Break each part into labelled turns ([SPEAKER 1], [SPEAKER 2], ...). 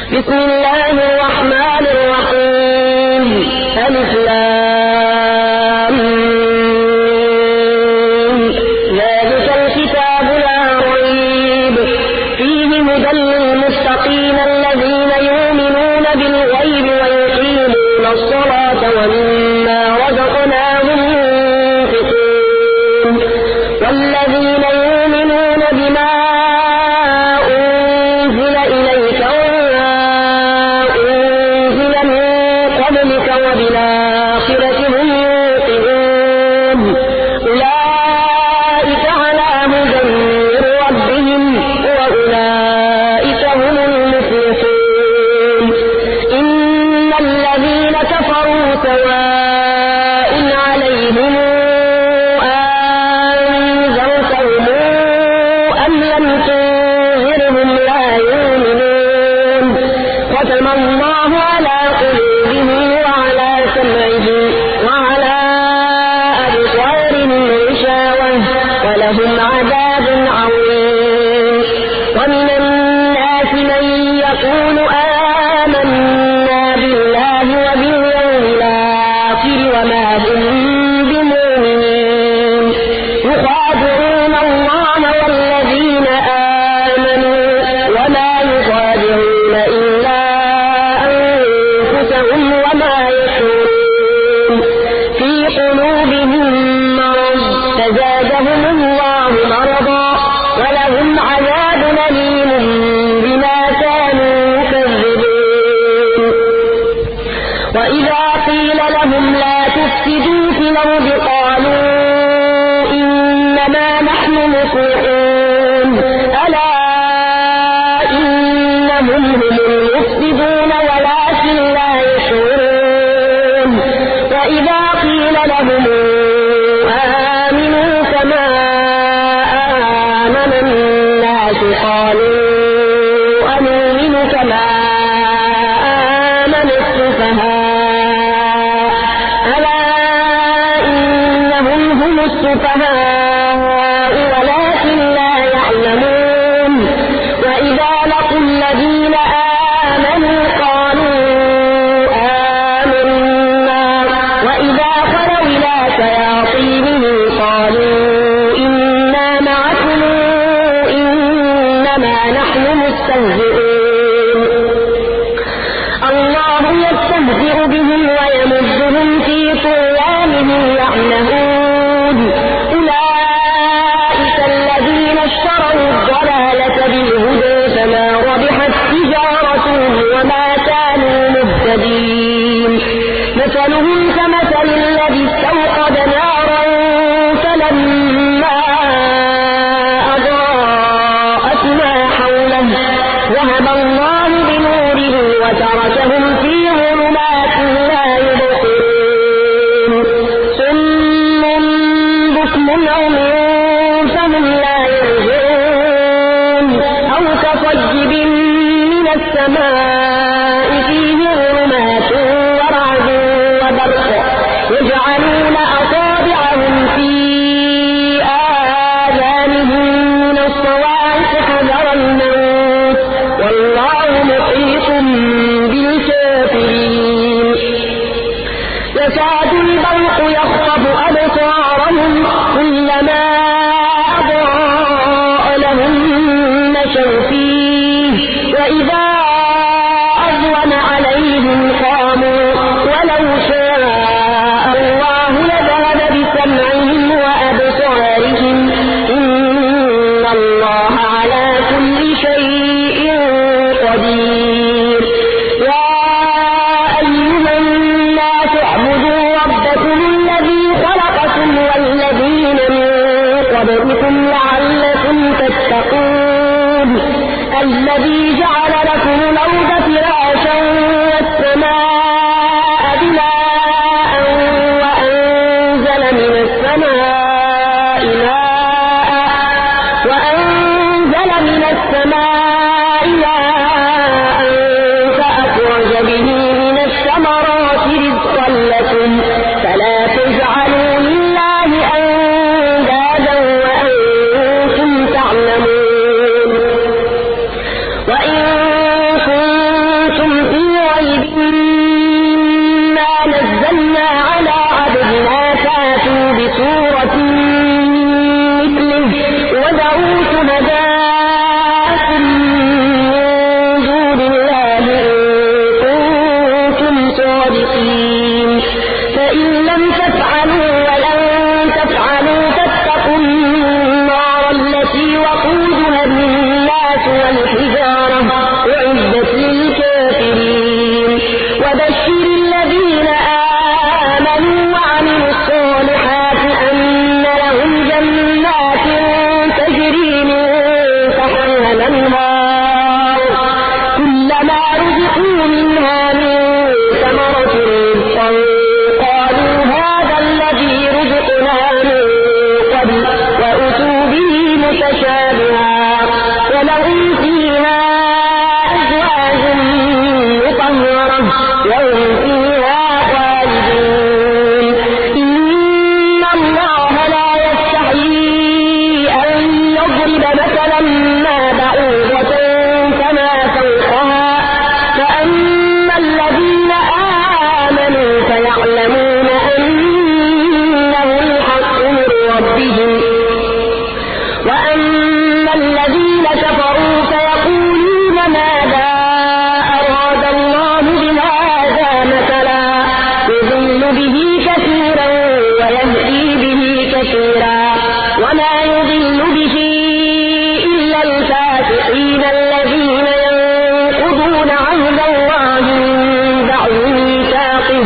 [SPEAKER 1] بسم الله الرحمن الرحيم. ألف لام ذلك الكتاب لا ريب فيه هدى للمتقين الذين يؤمنون بالغيب ويقيمون الصلاة ومما رزقناهم ينفقون والذين يؤمنون بما أنزل إليك وما أنزل من قبلك وبالآخرة هم يوقنون أولئك على هدى من ربهم وأولئك هم المفلحون. إن الذين كفروا سواء عليهم أنذرتهم أم لم تنذرهم لا يؤمنون. ختم الله على قلوبهم وعلى سمعهم وعلى أبصارهم غشاوة ولهم عذاب عظيم. ومن الناس من يقول آمنا بالله وباليوم الآخر وما هم بمؤمنين يخادعون الله والذين آمنوا وما يخادعون إلا أنفسهم وما يشعرون. في قلوبهم مرض فزادهم الله مرضا ولهم عذاب أليم بما كانوا يكذبون. وإذا قيل لهم لا تفسدوا في الأرض قالوا إنما نحن مصلحون ألا إنهم هم المفسدون ولكن لا يشعرون. وإذا قيل لهم آمنوا كما آمن الناس قالوا أنؤمن كما آمن السفهاء ألا إنهم هم السفهاء ولكن لا يعلمون. وإذا لقوا الذين آمنوا قالوا آمنا وإذا خلوا إلى شياطينهم قالوا إنا معكم إنما نحن مستهزئون. الله يستهزئ بهم ويمدهم في طغيانهم يعمهون. أولئك الذين اشتروا الضلالة بالهدى فما ربحت تجارتهم وما كانوا مهتدين. مثلهم كمثل الذي استوقد نارا فلما أضاءت ما حوله ذهب الله بنوره وتركهم في ظلمات لا يبصرون. صم بكم عمي فهم لا يرجعون. أو كصيب من السماء فيه ظلمات ورعد وبرق يجعلون أصابعهم في آذانهم من الصواعق حذر الموت والله محيط بالكافرين. يكاد البرق يخطف أبصارهم كلما أضاء لهم مشوا فيه وإذا أظلم وهم فيها خالدون. إن الله لا يستحيي أن يضرب مثلا ما بعوضة فما فوقها فأما الذين آمنوا فيعلمون أنه الحق من ربهم وأما الذين كفروا فيقولون ماذا أراد الله بهذا مثلا يضل به كثيرا ويهدي به كثيرا وما يضل به إلا الفاسقين الذين ينقضون عهد الله من بعد ميثاقه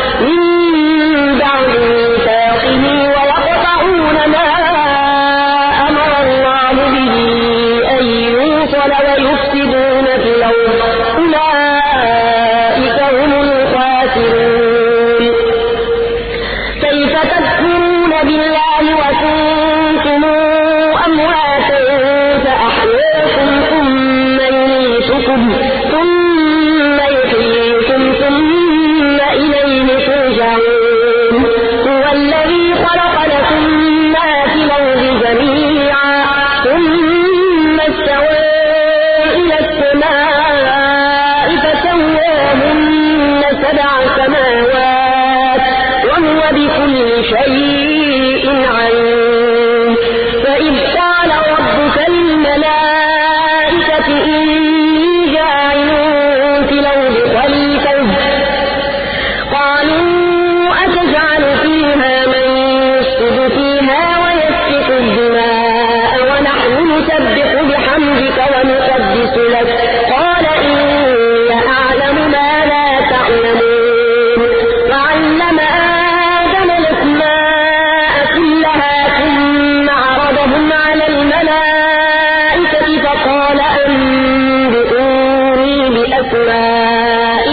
[SPEAKER 1] ويقطعون ما أمر الله به أن يوصل ويفسدون في الأرض أولئك هم الخاسرون. كيف تكفرون بالله وكنتم أمواتا فأحياكم ثم يميتكم ثم يحييكم ثم إليه ترجعون. هو الذي خلق لكم ما في الأرض جميعا ثم استوى إلى السماء فسواهن سبع سماوات وهو بكل شيء عليم. فإذ قال ربك للملائكة إني جاعل في الأرض خليفة قالوا أتجعل فيها من يفسد فيها ويسفك الدماء ونحن نسبح بحمدك ونقدس لك قال إني أعلم ما لا تعلمون. وعلم آدم الأسماء كلها ثم عرضهم على الملائكة فقال أنبئوني بأسماء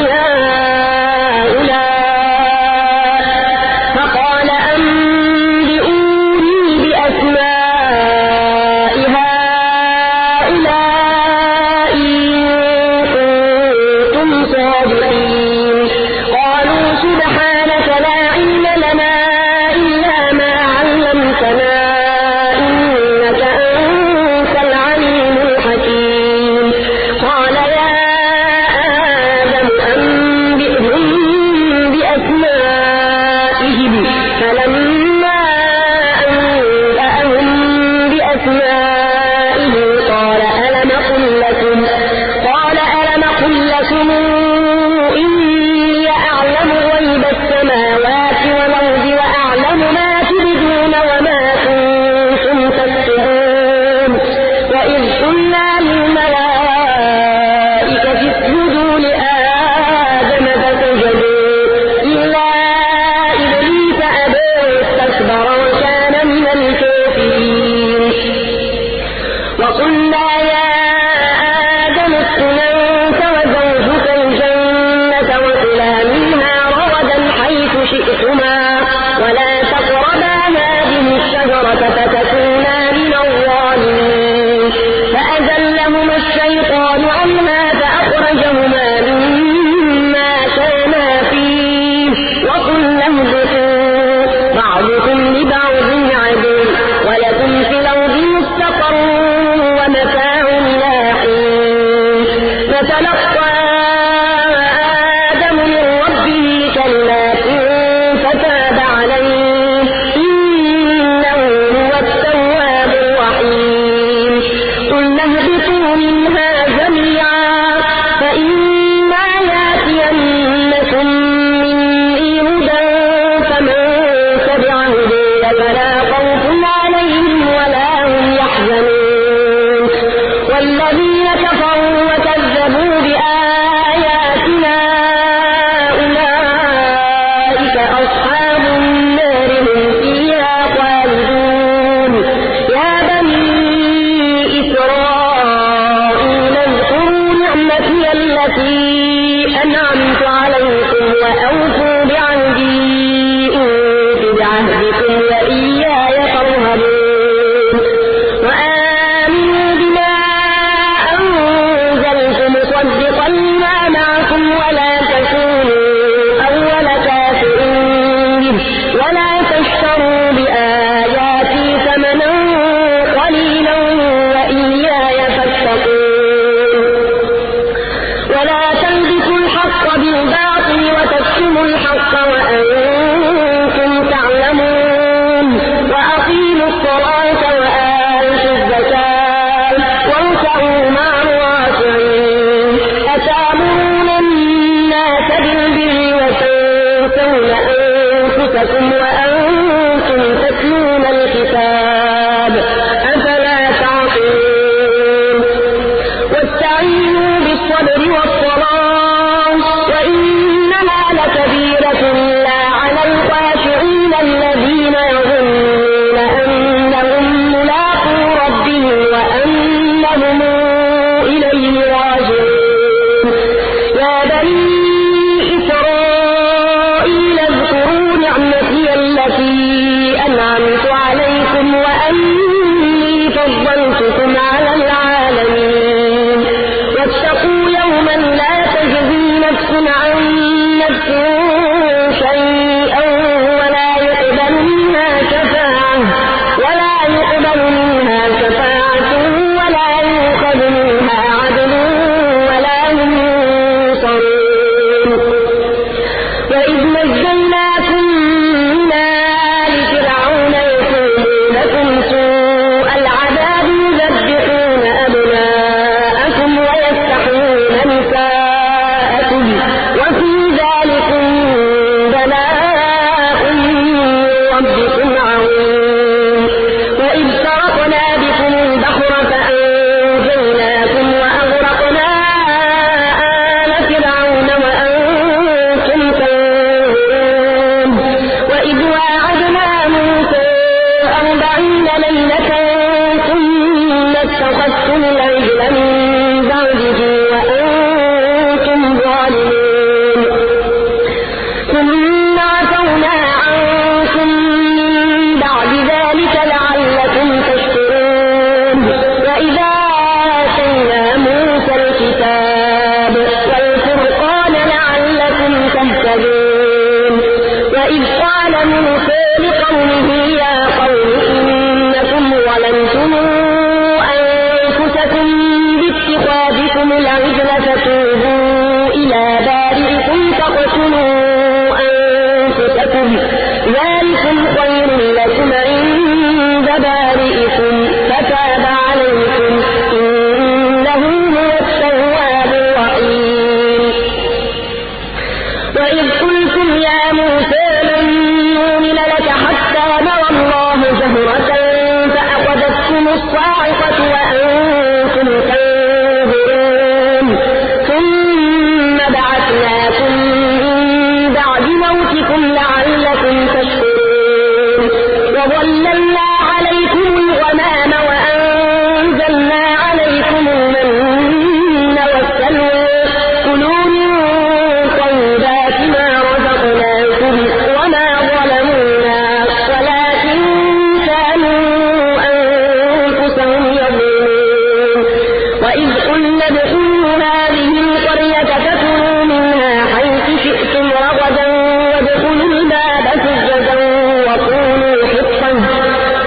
[SPEAKER 1] هؤلاء إن كنتم صادقين. قالوا سبحانك لا علم لنا إلا ما علمتنا إنك أنت العليم الحكيم. قال يا آدم أنبئهم بأسمائهم فلما أنبأهم بأسمائهم قال ألم أقل لكم إني أعلم غيب السماوات والأرض وأعلم ما تبدون وما كنتم تكتمون. وإذ قلنا للملائكة اسجدوا لآدم فسجدوا إلا إبليس أبى واستكبر وكان من الكافرين. وقلنا يا آدم اسكن أنت وزوجك الجنة وكلا منها رغدا حيث شئتما ولا تقربا هذه الشجرة فتكونا من الظالمين. فأزلهما الشيطان عنها فأخرجهما مما كانا فيه وقلنا اهبطوا بعضكم لبعض عدو ولكم في الأرض مستقر ومتاع إلى حين. فتلقى آدم من ربه كلمات فتاب عليه إنه هو التواب الرحيم. قلنا اهبطوا منها جميعا فإما يأتينكم مني هدى فمن تبع هداي فلا خوف عليهم ولا هم يحزنون. والذين كفروا وكذبوا بآياتنا أولئك أصحاب النار هم فيها خالدون. يا بني إسرائيل اذكروا نعمتي التي أنعمت عليكم وأوفوا بعهدي أوف بعهدكم وإياي فارهبون. وآمنوا بما أنزلت مصدقا لما معكم ولا تكونوا الحق بالباطل وتكتموا الحق وأنتم تعلمون وأقيموا الصلاة وآتوا الزكاة واركعوا مع الراكعين أتأمرون الناس بالبر وتنسون أنفسكم وأنتم تتلون الكتاب أفلا تعقلون واستعينوا بالصبر والصلاة وإنها لكبيرة إلا على الخاشعين الذين يظنون أنهم ملاقو ربهم وأنهم إليه راجعون يا بني إسرائيل اذكروا نعمتي التي أنعمت عليكم وأني فضلتكم على العالمين واتقوا يوما لا تجزي نفس عن نفس شيئا ولا يقبل منها شفاعة ولا يؤخذ منها عدل ولا هم ينصرون وإذ نجيناكم من آل فرعون يسومونكم سوء العذاب يذبحون أبناءكم ويستحيون نساءكم وفي ذلكم بلاء من ربكم عظيم وإذ فرقنا بكم البحر فأنجيناكم وأغرقنا آل فرعون وأنتم تنظرون وإذ واعدنا موسى 40 ليلة ثم اتخذتم العجل من بعده وأنتم ظالمون ثم عفونا عنكم من بعد ذلك لعلكم تشكرون وإذا آتينا موسى الكتاب والفرقان لعلكم تهتدون وإذ قال موسى لقومه يا قوم إنكم ظلمتم أنفسكم باتخاذكم العجل فتوبوا إلى بارئكم فاقتلوا أنفسكم ذلكم خير لكم عند بارئكم فتاب عليكم إنه هو التواب الرحيم وإذ قلتم يا موسى لن نؤمن لك حتى نرى الله جهرة فأخذتكم الصاعقة وأنتم تنظرون ثم بعثناكم من بعد موتكم لعلكم تشكرون وظللنا عليكم الغمام وأنزلنا عليكم المن والسلوى كلوا من طيبات ما رزقناكم وما ظلمونا ولكن كانوا أنفسهم يظلمون وإذ قلنا ادخلوا هذه القرية فكلوا منها حيث شئتم رغدا وادخلوا الباب سجدا وقولوا حطة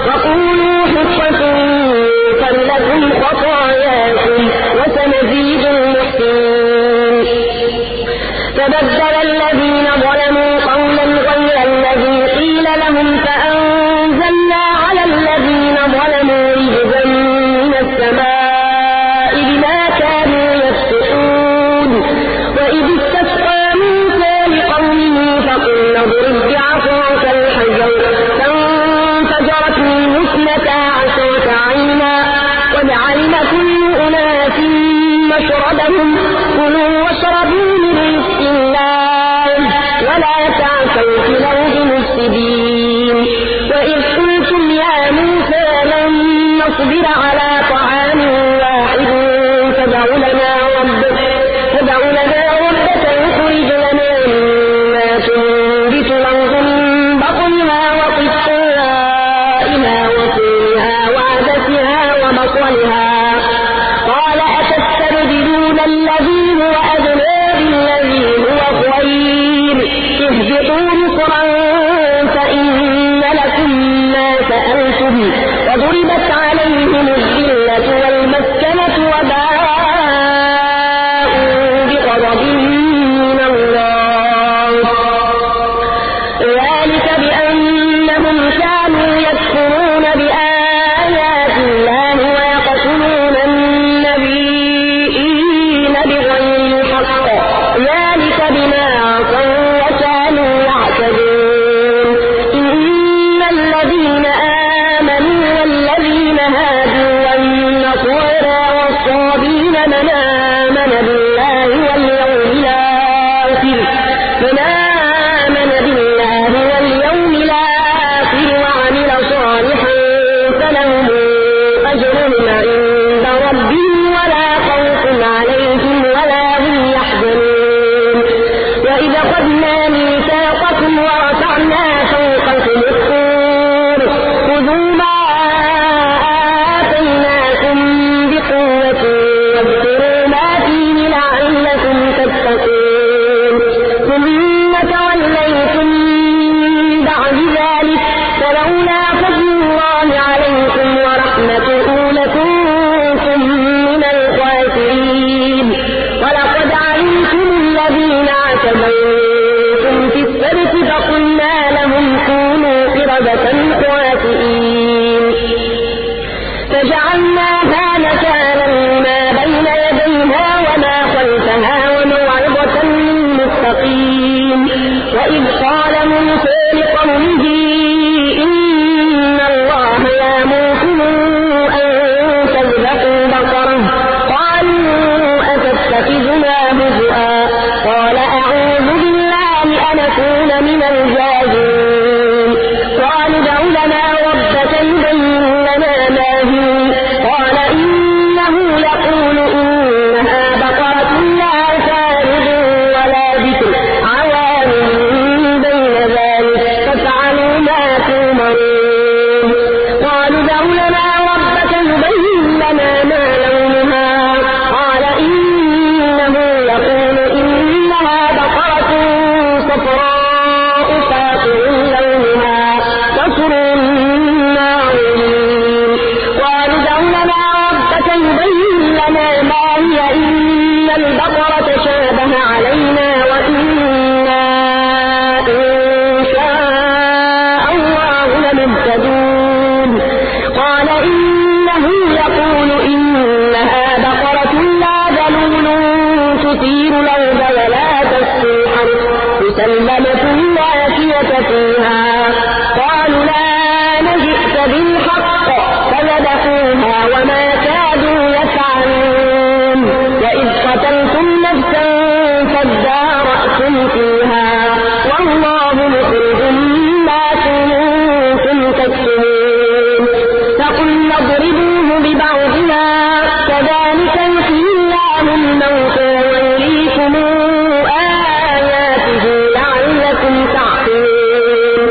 [SPEAKER 1] يغفر لكم خطاياكم وسنزيد المحسنين فبدل الذين ظلموا قولا غير الذي قيل لهم فأنزلنا على الذين ظلموا رجزا من السماء بما كانوا يفسقون وإذ استسقى موسى لقومه فقلنا اضرب بعصاك الحجر فانفجرت منه 12 عينا قد علم كل أناس مشربهم كلوا واشربوا من رزق الله ولا تعثوا في الأرض مفسدين وإذ قلتم يا موسى لن نصبر على طعام واحد فادع لنا ربك يخرج لنا مما تنبت الأرض من بطنها وقثائها وفومها وعدسها وبصلها قال أتستبدلون الذي هو أدنى بالذي هو خير اهبطوا مصرا فإن لكم ما سألتم وضربت عليهم الذين اعتدوا في السبت فقلنا لهم كونوا قردة خاسئين فجعلناها نكالا لما بين يديها وما خلفها وموعظة للمتقين. وإذ قال موسى لقومه إن الله يأمركم أن تذبحوا بقرة قالوا أتتخذنا هزؤا قال أعوذ بالله أن أكون من الجاهلين. قالوا ادع لنا ربك يبين لنا ما هي قال إنه يقول إنها بقرة لا فارغ ولا بكر عوان بين ذلك فافعلوا ما تؤمرون. قالوا ادع لنا ربك يبين لنا ما لونها قال إنه يقول إنها بقرة صفراء فاقع لونها تسر الناظرين. قالوا ادع لنا ربك يبين لنا ما هي إن البقرة شابه علينا وإنا إن شاء الله لمهتدون. قال إنه يقول إنها بقرة لا ذلول تثير الأرض ولا تسقي الحرث مسلمة لا شية فيها. قالوا لا جئت بالحق فذبحوها وما كادوا يفعلون. وإذ قتلتم نفسا فادارأتم فيها والله مخرج ما كنتم تكتمون. فقلنا اضربوه ببعضها كذلك يحيي الله الموتى ويريكم آياته لعلكم تعقلون.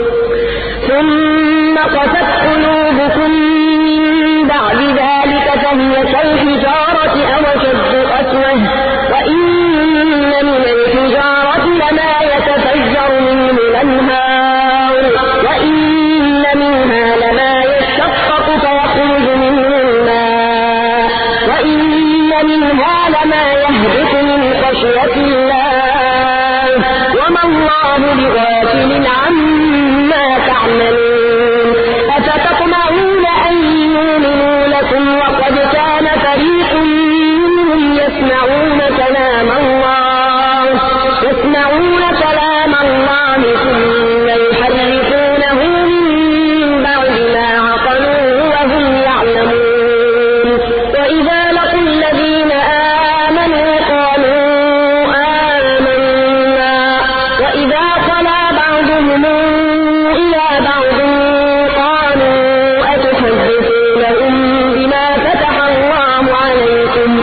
[SPEAKER 1] ثم قست قلوبكم من بعد ذلك فهي كالحجارة أو أشد قسوة وإن من الحجارة لما يتفجر منه الأنهار وإن منها لما يشقق فيخرج منه الماء وإن منها لما يهبط من خشية الله وما الله بغافل عما تعملون. أفتطمعون أن يؤمنوا لكم وقد كان فريق منهم يسمعون كلام الله ثم يحرفونه من بعد ما عقلوه وهم يعلمون. وإذا لقوا الذين آمنوا قالوا آمنا وإذا خلا بعضهم إلى بعض قالوا أتحدثونهم بما فتح الله عليكم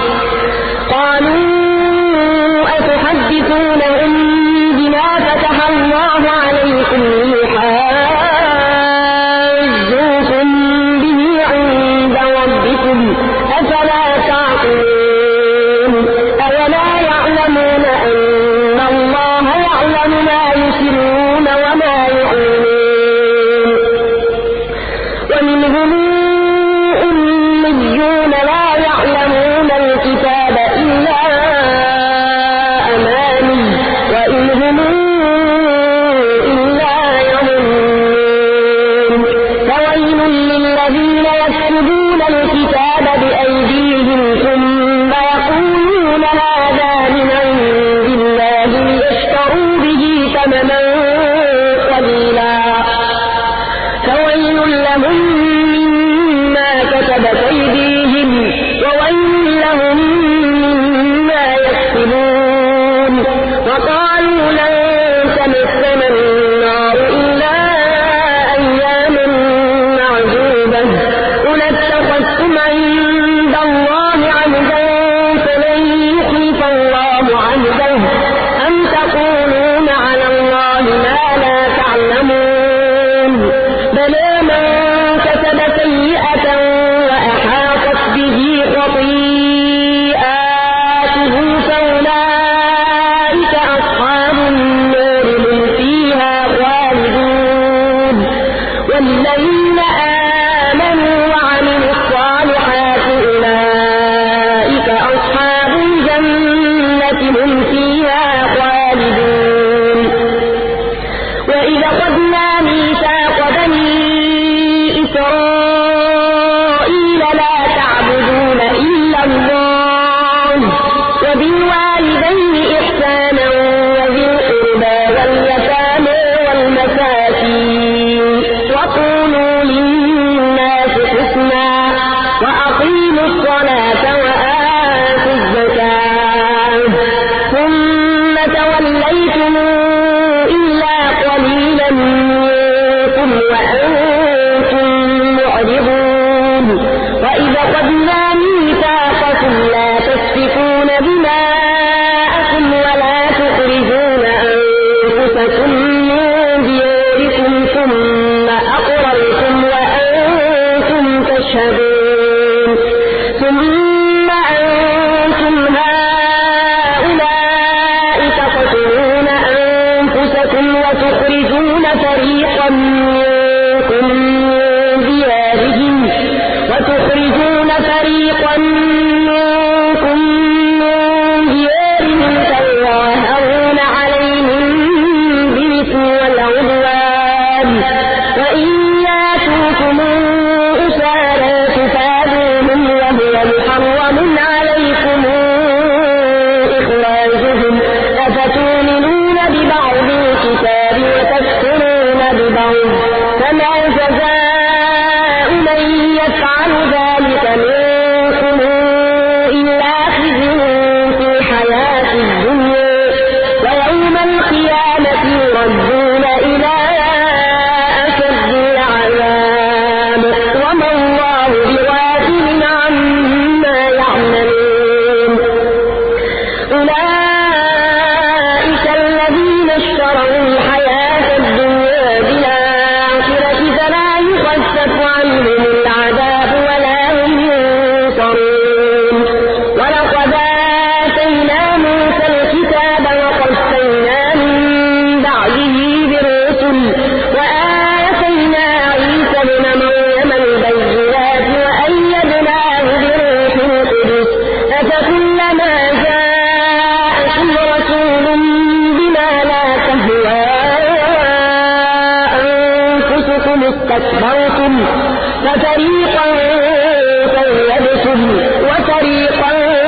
[SPEAKER 1] ليحاجوكم به عند ربكم أفلا تعقلون. أولا يعلمون أن الله يعلم ما يسرون وما يعلنون. ومنهم أميون لا يعلمون الكتاب إلا أماني وإن هم إلا يظنون. فويل للذين يكتبون الكتاب بأيديهم ثم يقولون هذا من عند الله ليشتروا به ثمنا قليلا فويل لهم مما كتبت أيديهم وويل لهم مما يكسبون. وقالوا لن تمسنا النار إلا أياما معدودة قل اتخذتم عند الله عهدا فلن يخلف الله عهده أم تقولون على الله ما لا تعلمون. بلى من كسب سيئة وأحاطت به خطيئاته فأولئك أصحاب النار هم فيها خالدون. والذين آمنوا وعملوا الصالحات أولئك أصحاب الجنة هم فيها وإذا أخذنا ميثاقكم لا تسفكون دماءكم ولا تخرجون أنفسكم من دياركم ثم أقررتم وأنتم تشهدون ثم أنتم هؤلاء تقتلون أنفسكم وتخرجون فريقا منكم من ديارهم تظاهرون عليهم بالإثم والعدوان وإن يأتوكم أسارى تفادوهم وهو محرم عليكم إخراجهم أفتؤمنون ببعض الكتاب وتكفرون ببعض فما جزاء من يفعل ذلك منكم إلا خزي في الحياة الدنيا ويوم القيامة يردون إلى أشد العذاب وما الله بغافل عما يعملون أولئك الذين اشتروا الحياة الدنيا بالآخرة فلا يخفف عنهم العذاب ولا هم ينصرون ولقد آتينا موسى الكتاب وقفينا من بعده بالرسل وآتينا عيسى ابن مريم البينات وأيدناه بروح القدس أفكلما جاءكم رسول بما لا تهوى أنفسكم استكبرتم ففريقا كذبتم وفريقا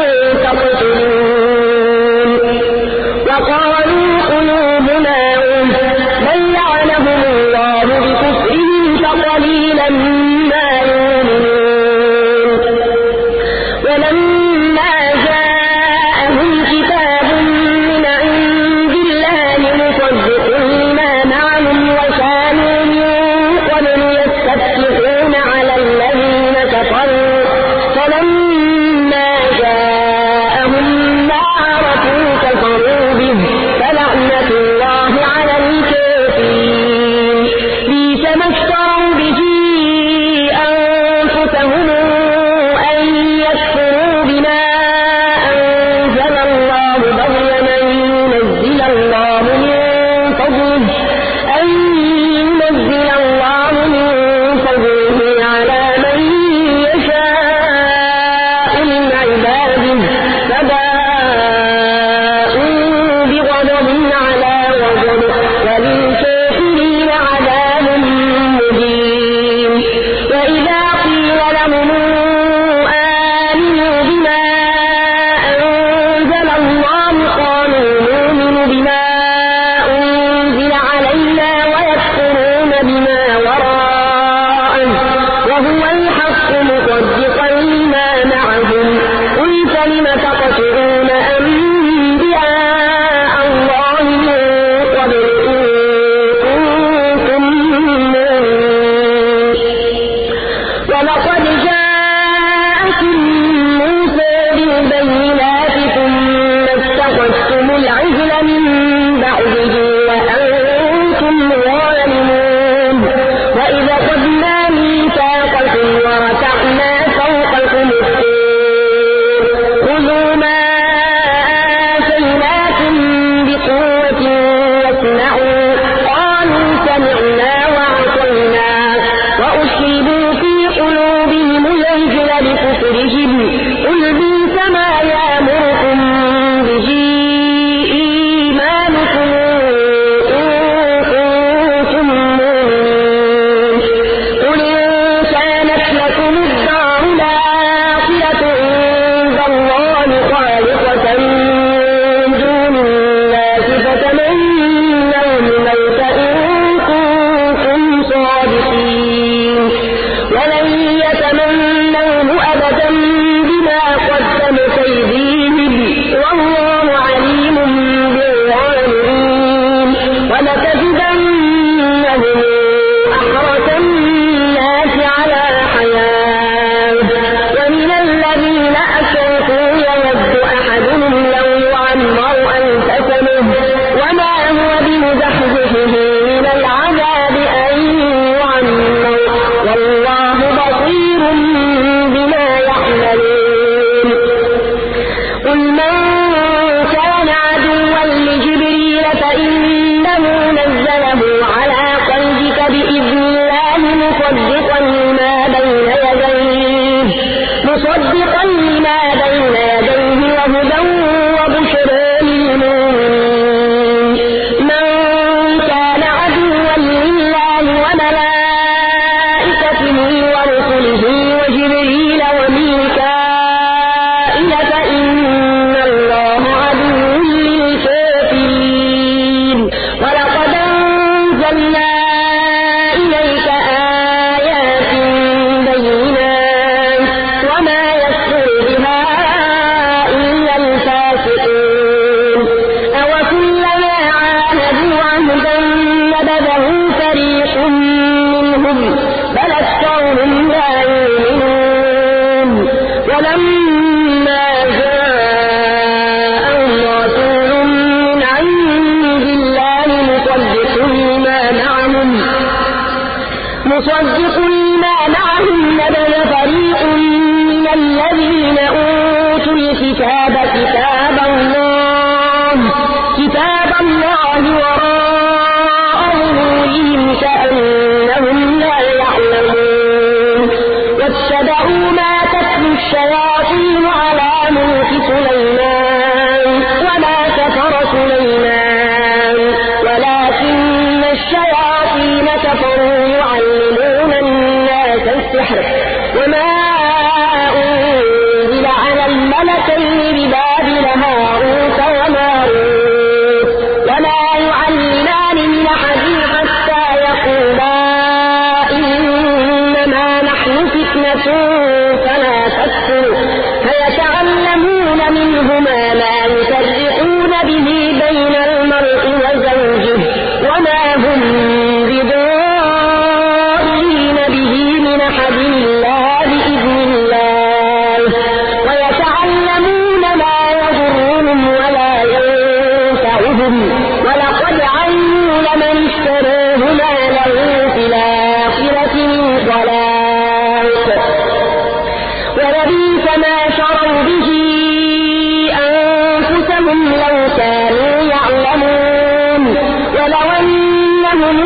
[SPEAKER 1] تقتلون وقالوا قلوبنا غلف بل لعنهم الله بكفرهم فقليلا ما يؤمنون ولما جاءهم كتاب من عند الله مصدق لما معهم وكانوا من قبل يستفتحون على الذين كفروا فلما جاءهم ما عرفوا كفروا به فلعنة الله على الكافرين بئس ما اشتروا به أنفسهم أن يكفروا بما أنزل الله بغيا أن ينزل الله من فضله على من يشاء من عباده فباءوا بغضب على غضب وللكافرين عذاب مهين وإذا قيل لهم آمنوا بما أنزل الله قالوا نؤمن بما أنزل علينا ويكفرون بما وراءه وهو الحق مصدقا لما معهم قل فلم تقتلون أنبياء الله من قبل إن كنتم مؤمنين ولقد جاءكم موسى بالبينات ثم اتخذتم العجل من بعده وأنتم ظالمون وإذا أخذنا ميثاقكم ورفعنا فوقكم الطور خذوا ما آتيناكم بقوة واسمعوا قالوا سمعنا وعصينا وأشربوا في قلوبهم العجل بكفرهم قل بئس ما يأمركم به إيمانكم إن كنتم مؤمنين مصدق لما معهم نبذ فريق من الذين أوتوا الكتاب كتاب الله وراء ظهورهم كأنهم لا يعلمون واتبعوا ما تتلو الشياطين على ملك سليمان وما كفر سليمان ولكن الشياطين كفروا يعلمون الناس السحر وما أنزل على الملكين ببابل هاروت وماروت وما يعلمان من أحد حتى يقولا إنما نحن فتنة فلا تكفر فيتعلمون منهما ما يفرقون به بين المرء وزوجه وما هم بضارين به من أحد إلا بإذن الله ويتعلمون ما يضرهم ولا ينفعهم ولقد علموا لمن اشتراه ما له في الآخرة من خلاق ولبئس ما شروا به أنفسهم لو كانوا يعلمون ولو أنهم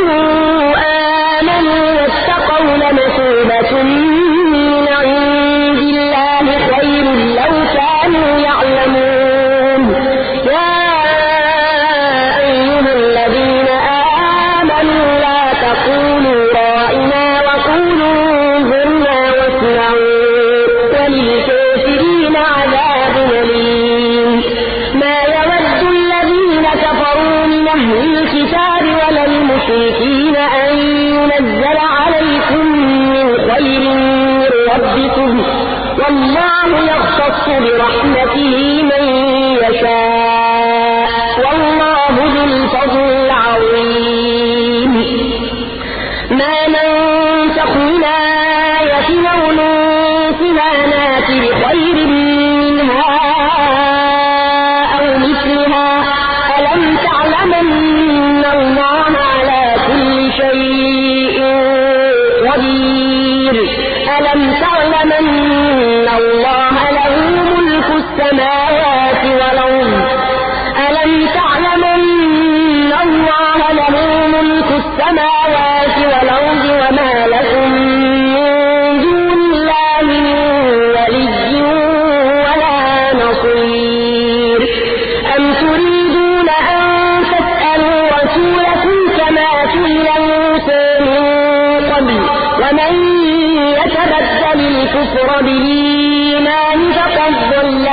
[SPEAKER 1] آمنوا واتقوا لمثوبة من عند الله خير لو كانوا يعلمون يا أيها الذين آمنوا لا تقولوا رائنا وقولوا انظرنا واسمعوا وللكافرين عذاب أليم ما يود الذين كفروا من أهل الكتاب ولا المشركين أن ينزل عليكم من خير من ربكم والله يختص برحمته من يشاء والله ذو الفضل العظيم ما ننسخ من آية أو ننسها نات بخير منها أو مثلها ألم تعلم أن الله على كل شيء قدير ألم تعلم أن الله له ملك السماوات والأرض ألم تعلم أن الله له ملك السماوات والأرض وما لكم من دون الله من ولي ولا نصير أم تريدون أن تسألوا رسولكم كما سئل موسى من قبل ومن يتبدل الكفر بالإيمان فقد ضل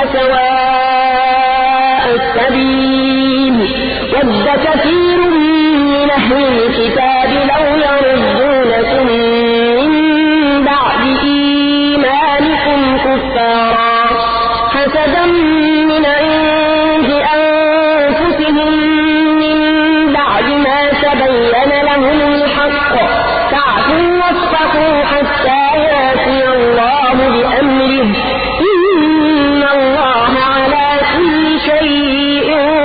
[SPEAKER 1] سواء السبيل ود كثير من أهل الكتاب لو يردونكم من بعد إيمانكم كفارا حسدا من عند أنفسهم من بعد ما تبين لهم الحق فاعفوا واصفحوا حتى يأتي الله بأمره إن الله على كل شيء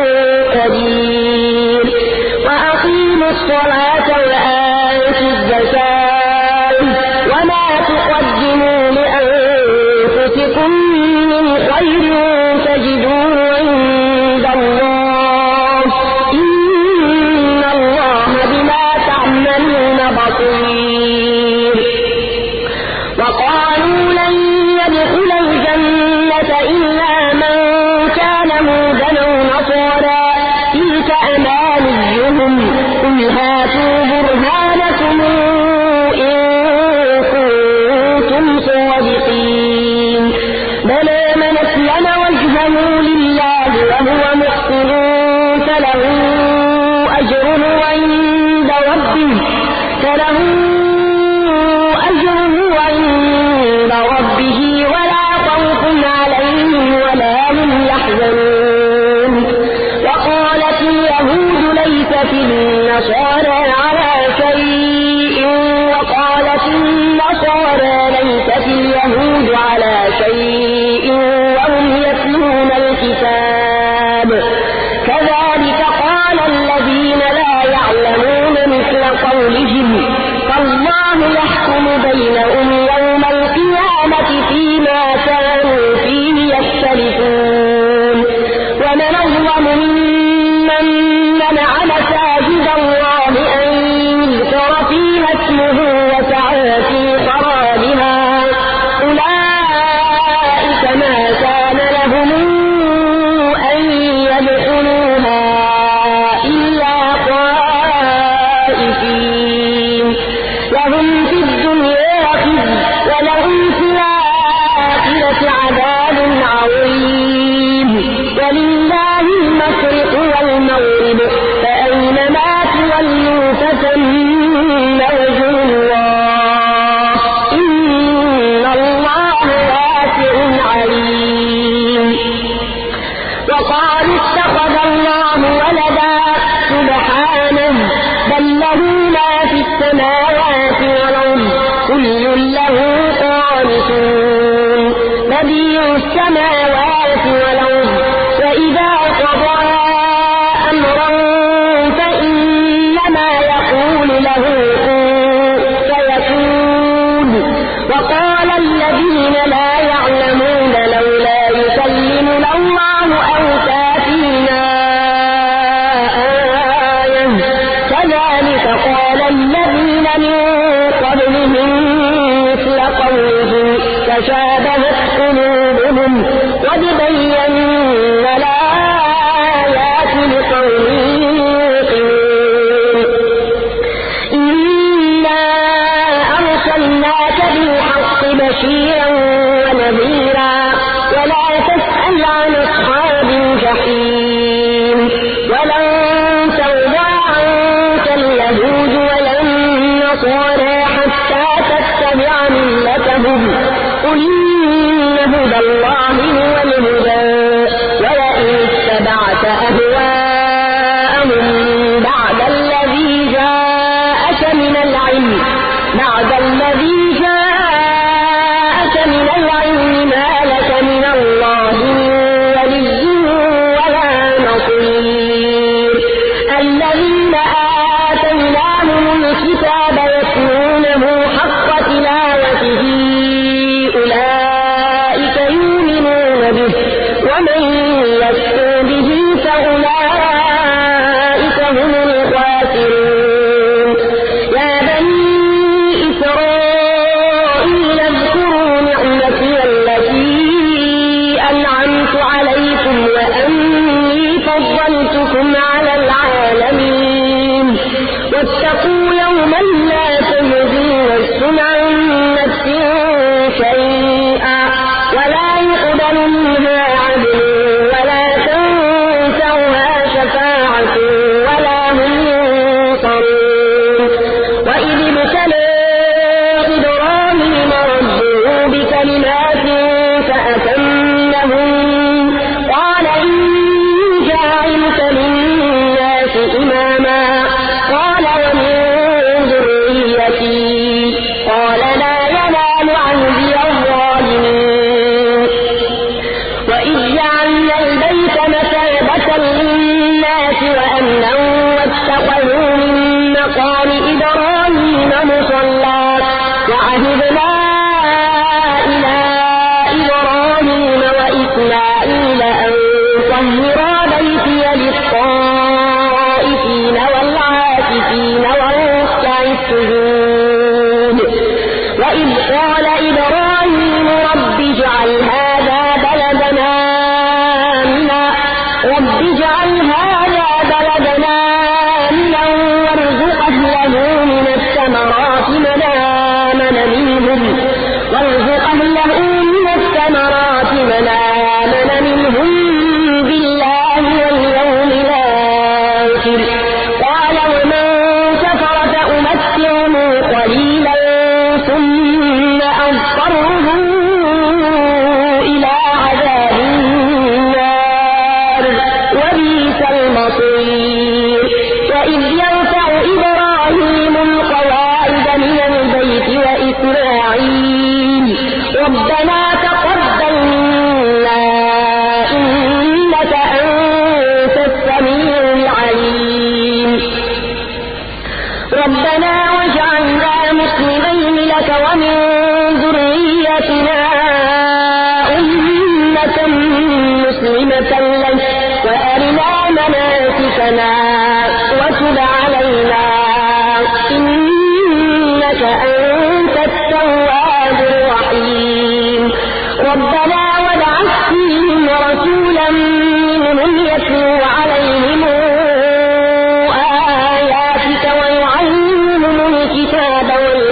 [SPEAKER 1] قدير وأقيموا الصلاة وآتوا الزكاة وما تقدموا لأنفسكم من خير تجدوه عند الله إن الله بما تعملون بصير وقالوا لن يدخل الجنة إلا من كان هودا أو نصارى تلك أمانيهم قل هاتوا برهانكم إن كنتم صادقين بلى من أسلم وجهه لله وهو محسن فله أجره عند ربه ولا خوف عليهم ولا هم يحزنون وقالت اليهود ليست النصارى على شيء وقالت النصارى ليست اليهود على شيء وهم يتلون الكتاب كذلك قال الذين لا يعلمون مثل قولهم فالله يحكم بينهم يوم القيامة فيما كانوا فيه يختلفون ومن أظلم ممن منع مساجد الله أن يذكر فيها اسمه وسعى في خرابها أولئك ما كان لهم أن يدخلوها إلا خائفين لهم في الدنيا خزي ولهم في الآخرة عذاب عظيم ولله المشرق والمغرب فأينما تولوا فثم وجه الله إن الله واسع عليم وقالوا اتخذ الله ولدا سبحانه بل له ما في السماوات والأرض كل له قانتون بديع السماوات والأرض وإذا قضى أمرا فإنما يقول له كن فيكون وقال الذين لا يعلمون لولا يكلمنا الله أو تأتينا آية كذلك قال الذين من قبلهم مثل قولهم تشابهت قلوبهم قد بينا الآيات لقوم يوقنون إنا أرسلناك بالحق بشيرا ونذيرا ولا تسأل عن أصحاب الجحيم ولن ترضى عنك اليهود ولا النصارى حتى تتبع ملتهم قل إن هدى الله هو الهدى ولئن اتبعت أهواءهم بعد الذي جاءك من العلم ما لك من الله ولي ولا نصير الذين آتيناهم الكتاب يتلونه حق تلاوته أولئك يؤمنون وأرنا مناسكنا وتب علينا إنك أنت التواب الرحيم ربنا وابعث فيهم رسولا منهم يتلو عليهم آياتك ويعلمهم الكتاب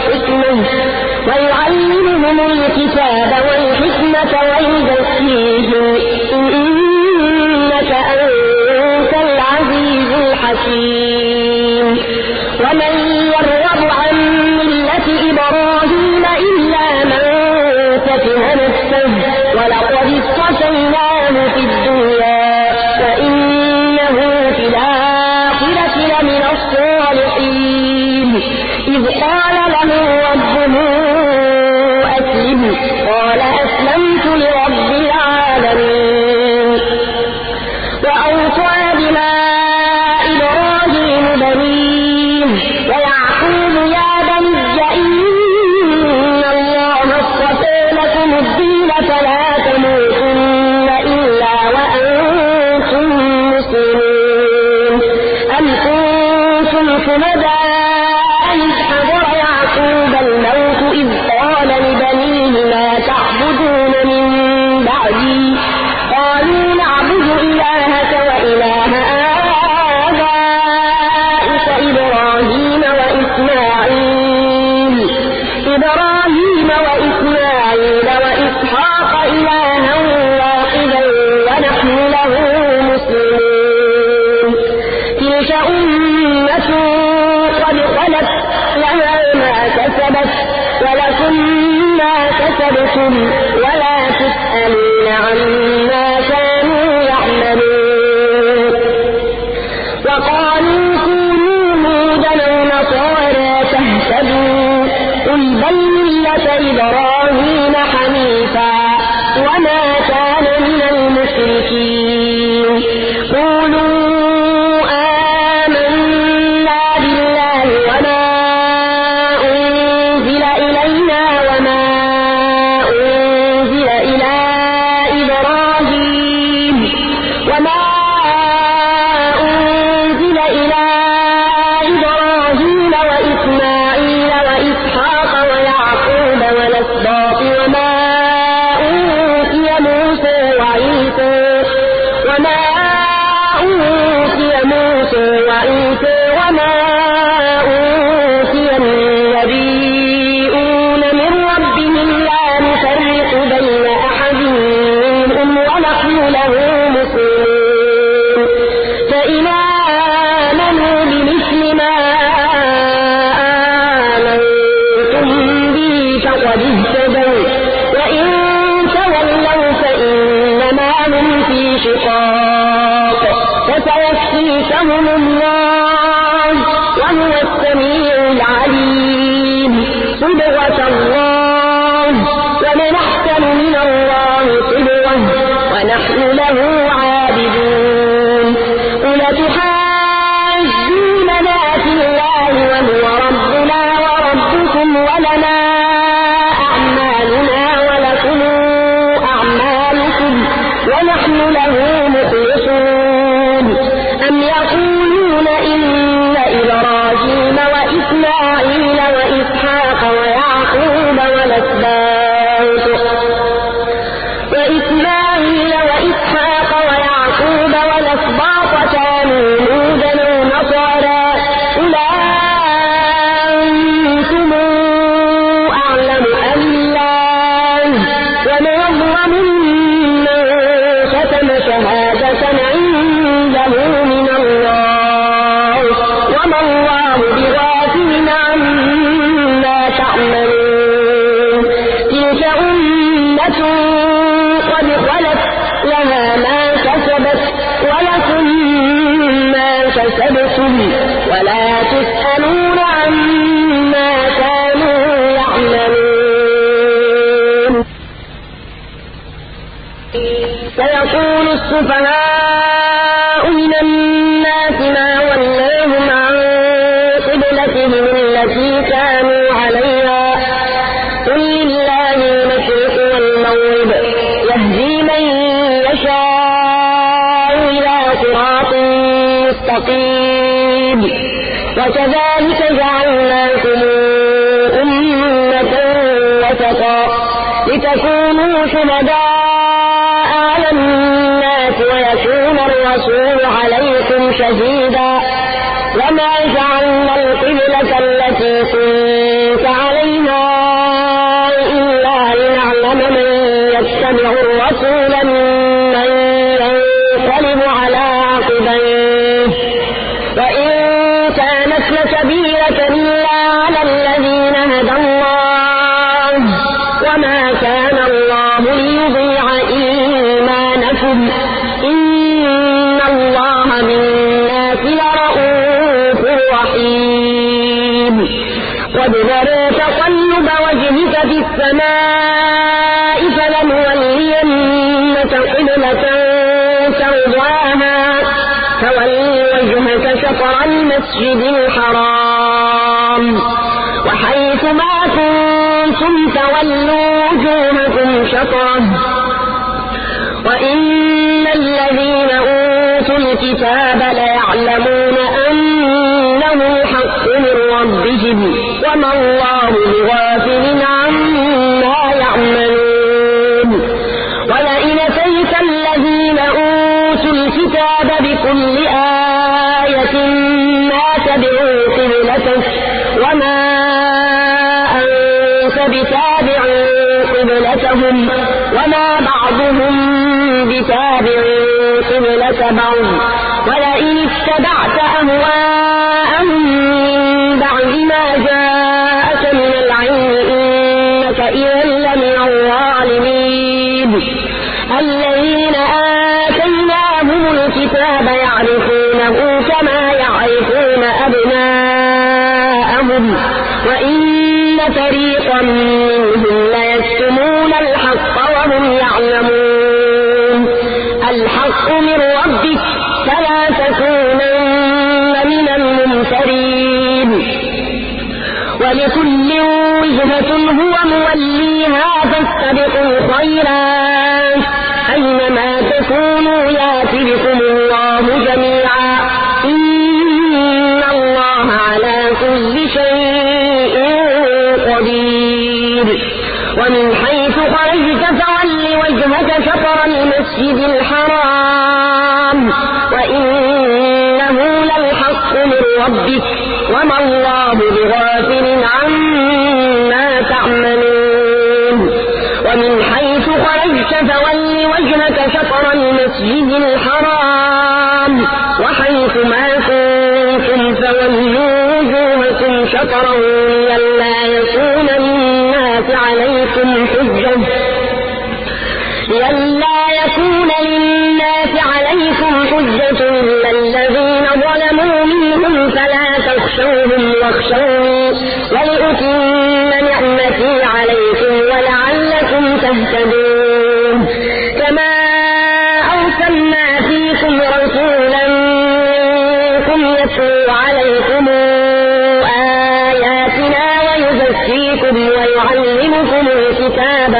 [SPEAKER 1] والحكمة ويزكيهم إنك أنت العزيز الحكيم ومن يرغب عن ملة إبراهيم إلا من سفه نفسه ولقد اصطفيناه في الدنيا وإنه في الآخرة لمن الصالحين إذ قال له ربه أسلم قال أسلمت لرب العالمين وأوصى بها إبراهيم بنيه ويعقوب يا بني إن الله اصطفى لكم الدين فلا تموتن إلا وأنتم مسلمون أم كنتم شهداء إذ حضر يعقوب الموت إذ قال لبنيه ما تعبدون من بعدي قالوا نعبد إلهك وإله آبائك إبراهيم وإسماعيل وإسحاق إلها واحدا ونحن له مسلمون تلك أمة قد خلت لها ما كسبت ولكم ما كسبتم ولا تسألون عما كانوا يعملون وقالوا كونوا هودا أو نصارى تهتدوا قل بل ملة إبراهيم حنيفا وما كان من المشركين قولوا آمنا بالله وما أنزل إلينا وما أنزل إلى إبراهيم وإسماعيل وإسحاق ويعقوب والأسباط وما أوتي موسى وعيسى وما أوتي النبيون من ربهم لا نفرق بين أحد منهم ونحن له مسلمون فإن آمنوا بمثل ما آمنتم به فقد اهتدوا وإن تولوا فإنما هم في شقاق فسيكفيكهم الله وهو السميع العليم صبغة الله ومن أحسن من الله صبغة ونحن له عابدون قل تحاجوننا في الله وهو ربنا وربكم ولنا أعمالنا ولكم أعمالكم ونحن له مخلصون أم يقولون إن إبراهيم وإسماعيل وإسحاق ويعقوب والأسباط كانوا هودا أو نصارى قل أنتم أعلم أم الله ومن أظلم ممن كتم شهادة عنده من الله وما الله بغافل عما تعملون تلك أمة قد خلت لها ما كسبت ولكم ما كسبتم ولا تسألون عما كانوا يعملون سيقول السفهاء من الناس ما ولاهم عن قبلتهم التي كانوا عليها قل لله المشرق والمغرب يهدي من يشاء إلى مستقيم. وكذلك جعلناكم أمة وسطا لتكونوا شهداء على الناس ويكون الرسول عليكم شهيدا. وما جعلنا القبلة التي كنت عليها إلا لنعلم من يتبع الرسول ممن ينقلب على عقبيه، وإن كانت لكبيرة إلا على الذين هدى الله، وما كان الله ليضيع إيمانكم، إن الله بالناس لرءوف رحيم. وابتغوا تقلب وجهك في السماء فلنولينك قبلة ترضاها فول وجهك شطر المسجد الحرام وحيث ما كنتم فولوا وجوهكم شطره. وإن الذين أوتوا الكتاب ليعلمون أنه الحق من ربهم وما الله بغافل عما يعملون. ولئن أتيت الذين أوتوا الكتاب بكل آية ما تبعوا قبلتك وما أنت بتابع قبلتهم وما بعضهم بتابع قبلة بعض. ولئن اتبعت أهواءهم من بعد ما جاءك من العلم إنك إذا لمن الظالمين. الذين آتيناهم الكتاب يعرفونه كما يعرفون أبناءهم وإن فريقا منهم ليكتمون الحق وهم يعلمون. الحق من ربك فلا تكونن من الممترين. ولكل وجهة هو موليها فاستبقوا الخيرات أينما تكونوا يأت بكم الله جميعا إن الله على كل شيء قدير. ومن حيث خرجت فول وجهك شطر المسجد الحرام وإنه للحق من ربك وما الله بغافل عما تعملون. ومن حيث خرجت فول وجهك شطر المسجد الحرام وحيث ما كنتم فولوا وجوهكم شطره لئلا يكون للناس عليكم حجة إلا الذين ظلموا منهم فلا تخشوهم واخشوني ولأتم نعمتي عليكم ولعلكم تهتدون. كما أرسلنا فيكم رسولا منكم يتلو عليكم آياتنا ويزكيكم ويعلمكم الكتاب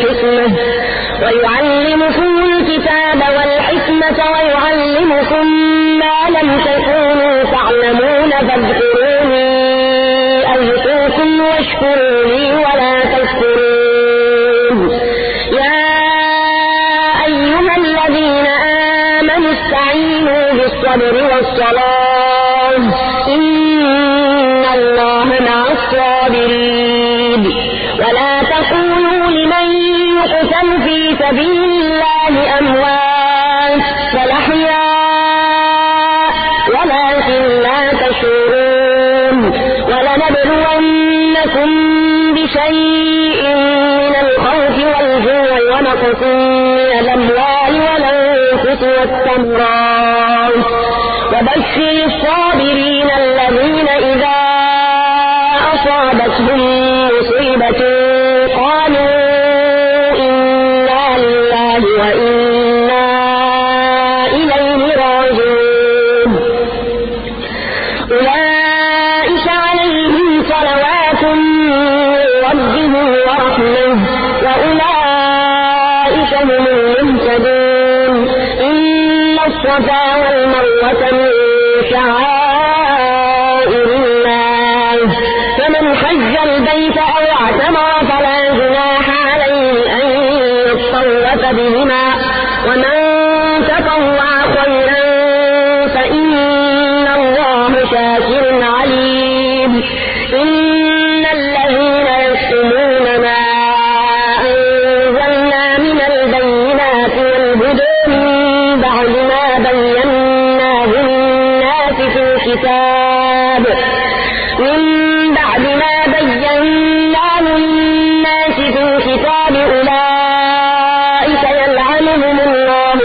[SPEAKER 1] ويعلمكم ما لم تكونوا تعلمون فاذكروني أذكركم واشكروا لي ولا تكفرون. يا أيها الذين آمنوا استعينوا بالصبر والصلاة إن الله مع الصابرين. ولا تقولوا لمن يقتل في سبيل الله أموات بل أحياء ولكن لا تشعرون. ولنبلونكم بشيء من الخوف والجوع ونقص من الأموال والأنفس والثمرات وبشر الصابرين الذين إذا أصابتهم مصيبة قالوا إنا لله وإنا إليه راجعون. أولئك عليهم صلوات من ربهم ورحمة وأولئك هم المهتدون. إن الصفا والمروة من شعائر الله فمن حج البيت أو اعتمر فلا جناح عليه أن يطوف بهما ومن تطوع خيرا فإن الله شاكر عليم إن الذين يكتمون ما أنزلنا من البينات والهدى من بعد ما بيناه للناس في الكتاب أولئك يلعنهم الله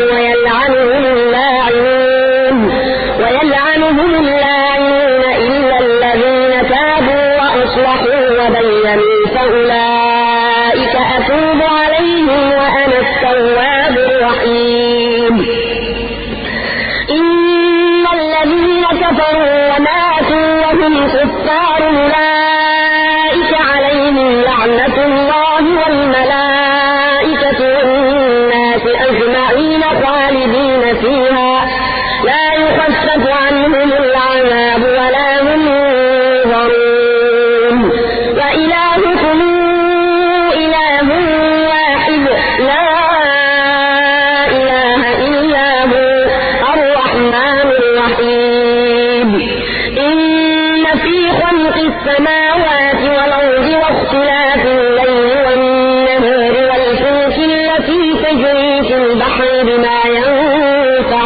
[SPEAKER 1] ويلعنهم اللاعنون إلا الذين تابوا وأصلحوا وبينوا فأولئك أتوب عليهم وأنا التواب الرحيم إن الذين كفروا وماتوا وهم كفار أولئك عليهم لعنة الله والملائكة والناس أجمعين خالدين فيها لا يخفف عنهم العذاب ولا هم ينظرون وإلهكم إله واحد لا إله إلا هو الرحمن الرحيم إن في خلق السماوات والأرض واختلاف الليل والنهار والفلك التي تجري في البحر بما ينفع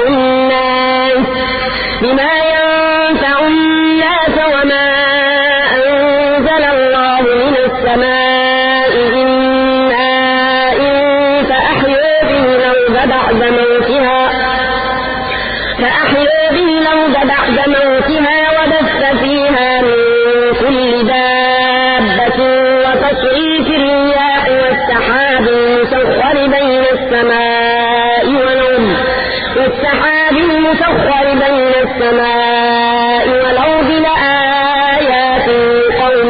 [SPEAKER 1] الناس وما أنزل الله من السماء من ماء فأحيا به الأرض بعد موتها وبث فيها من كل دابة وتصريف الرياح والسحاب المسخر بين السماء والأرض لآيات لقوم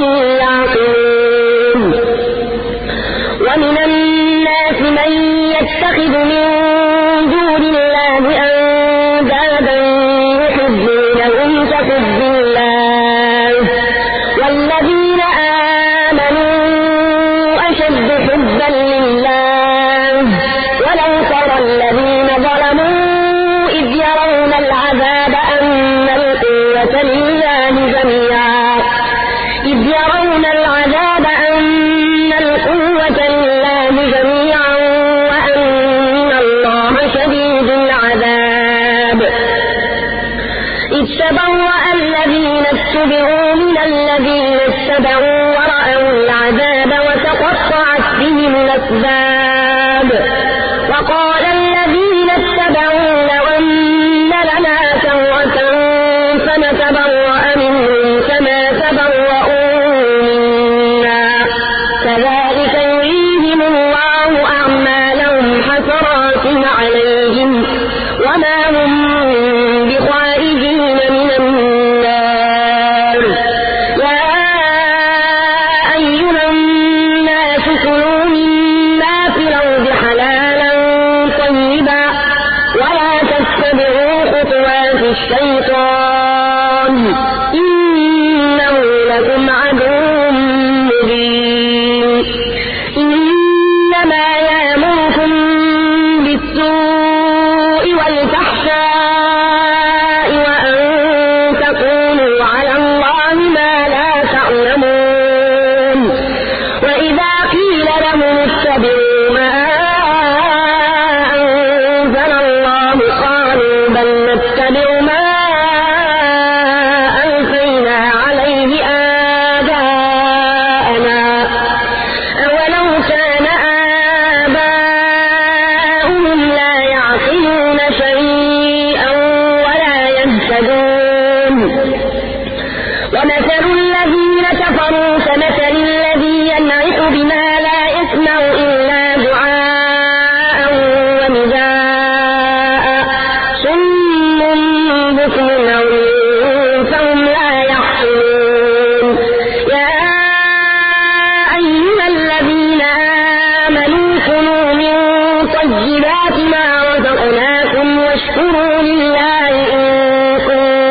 [SPEAKER 1] يعقلون ومن الناس من يتخذ من دون الله أندادا يحبونهم كحب الله والذين آمنوا أشد حبا لله ولو ترى الذين ظلموا إذ يرون العذاب أن القوة لله جميعا وأن الله شديد العذاب إذ تبرأ الذين اتبعوا من الذين اتبعوا ورأوا العذاب وتقطعت بهم الأسباب وقال الذين اتبعوا لو أن لنا كرة فنتبرأ منهم كما تبرأوا منا كذلك يريهم الله أعمالهم حسرات عليهم وما هم بخارجين من النار يا أيها الناس كلوا مما في الأرض حلالا طيبا ولا تتبعوا خطوات الشيطان إنه لكم عدو مبين إنما يأمركم بالسوء والفحشاء وأن تقولوا على الله ما لا تعلمون وإذا قيل لهم اتبعوا ما أنزل الله قالوا بل نتبع ما ألفينا عليه آباءنا أولو كان آباؤهم لا يعقلون شيئا ولا يهتدون ومثل الذين كفروا كمثل الذي ينعق بما لا يسمع إلا دعاء ونداء صم بكم عمي فهم لا يعقلون يا أيها الذين آمنوا كلوا من طيبات ما رزقناكم واشكروا لله إن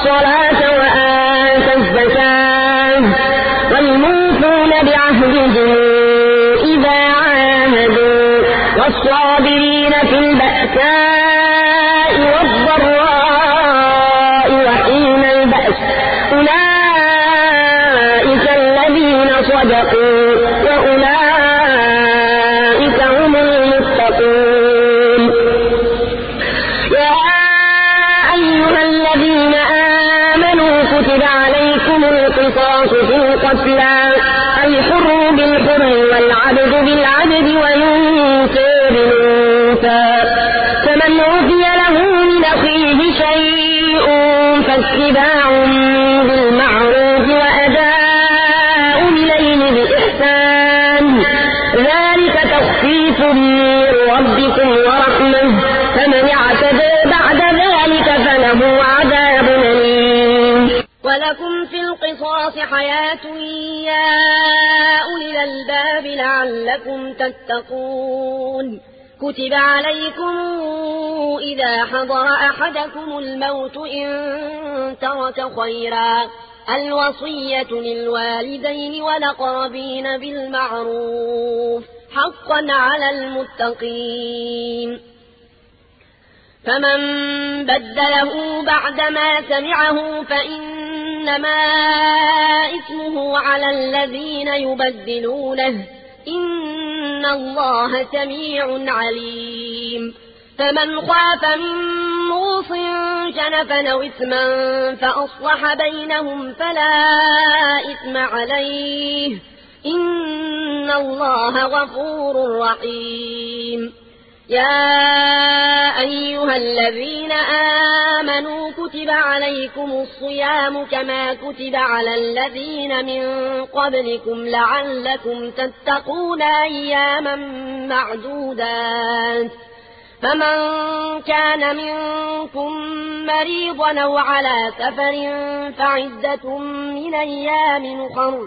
[SPEAKER 1] الصلاة وآتى الزكاة والموفون بعهدهم إذا عاهدوا والصابرين في البأساء والضراء وحين البأس أولئك الذين صدقوا وأولئك هم المتقون. يا أيها الذين آمنوا كتب عليكم القصاص في القتلى الحر بالحر والعبد بالعبد والأنثى بالأنثى فمن عفي له من أخيه شيء فاتباع بالمعروف وأداء إليه بإحسان ذلك تخفيف من ربكم ورحمة فمن اعتدى بعد ذلك فله عذاب أليم. ولكم في القصاص حياة يا أولي الألباب لعلكم تتقون. كتب عليكم إذا حضر أحدكم الموت إن ترك خيرا الوصية للوالدين والأقربين بالمعروف حقا على المتقين. فمن بدله بعدما سمعه فإنما إثمه على الذين يبدلونه إن الله سميع عليم. فمن خاف من موص جنفا أو إثما فأصلح بينهم فلا إثم عليه إن الله غفور رحيم. يا أيها الذين آمنوا كتب عليكم الصيام كما كتب على الذين من قبلكم لعلكم تتقون أياما معدودات. فمن كان منكم مريضا أو على سفر فعدة من أيام أخر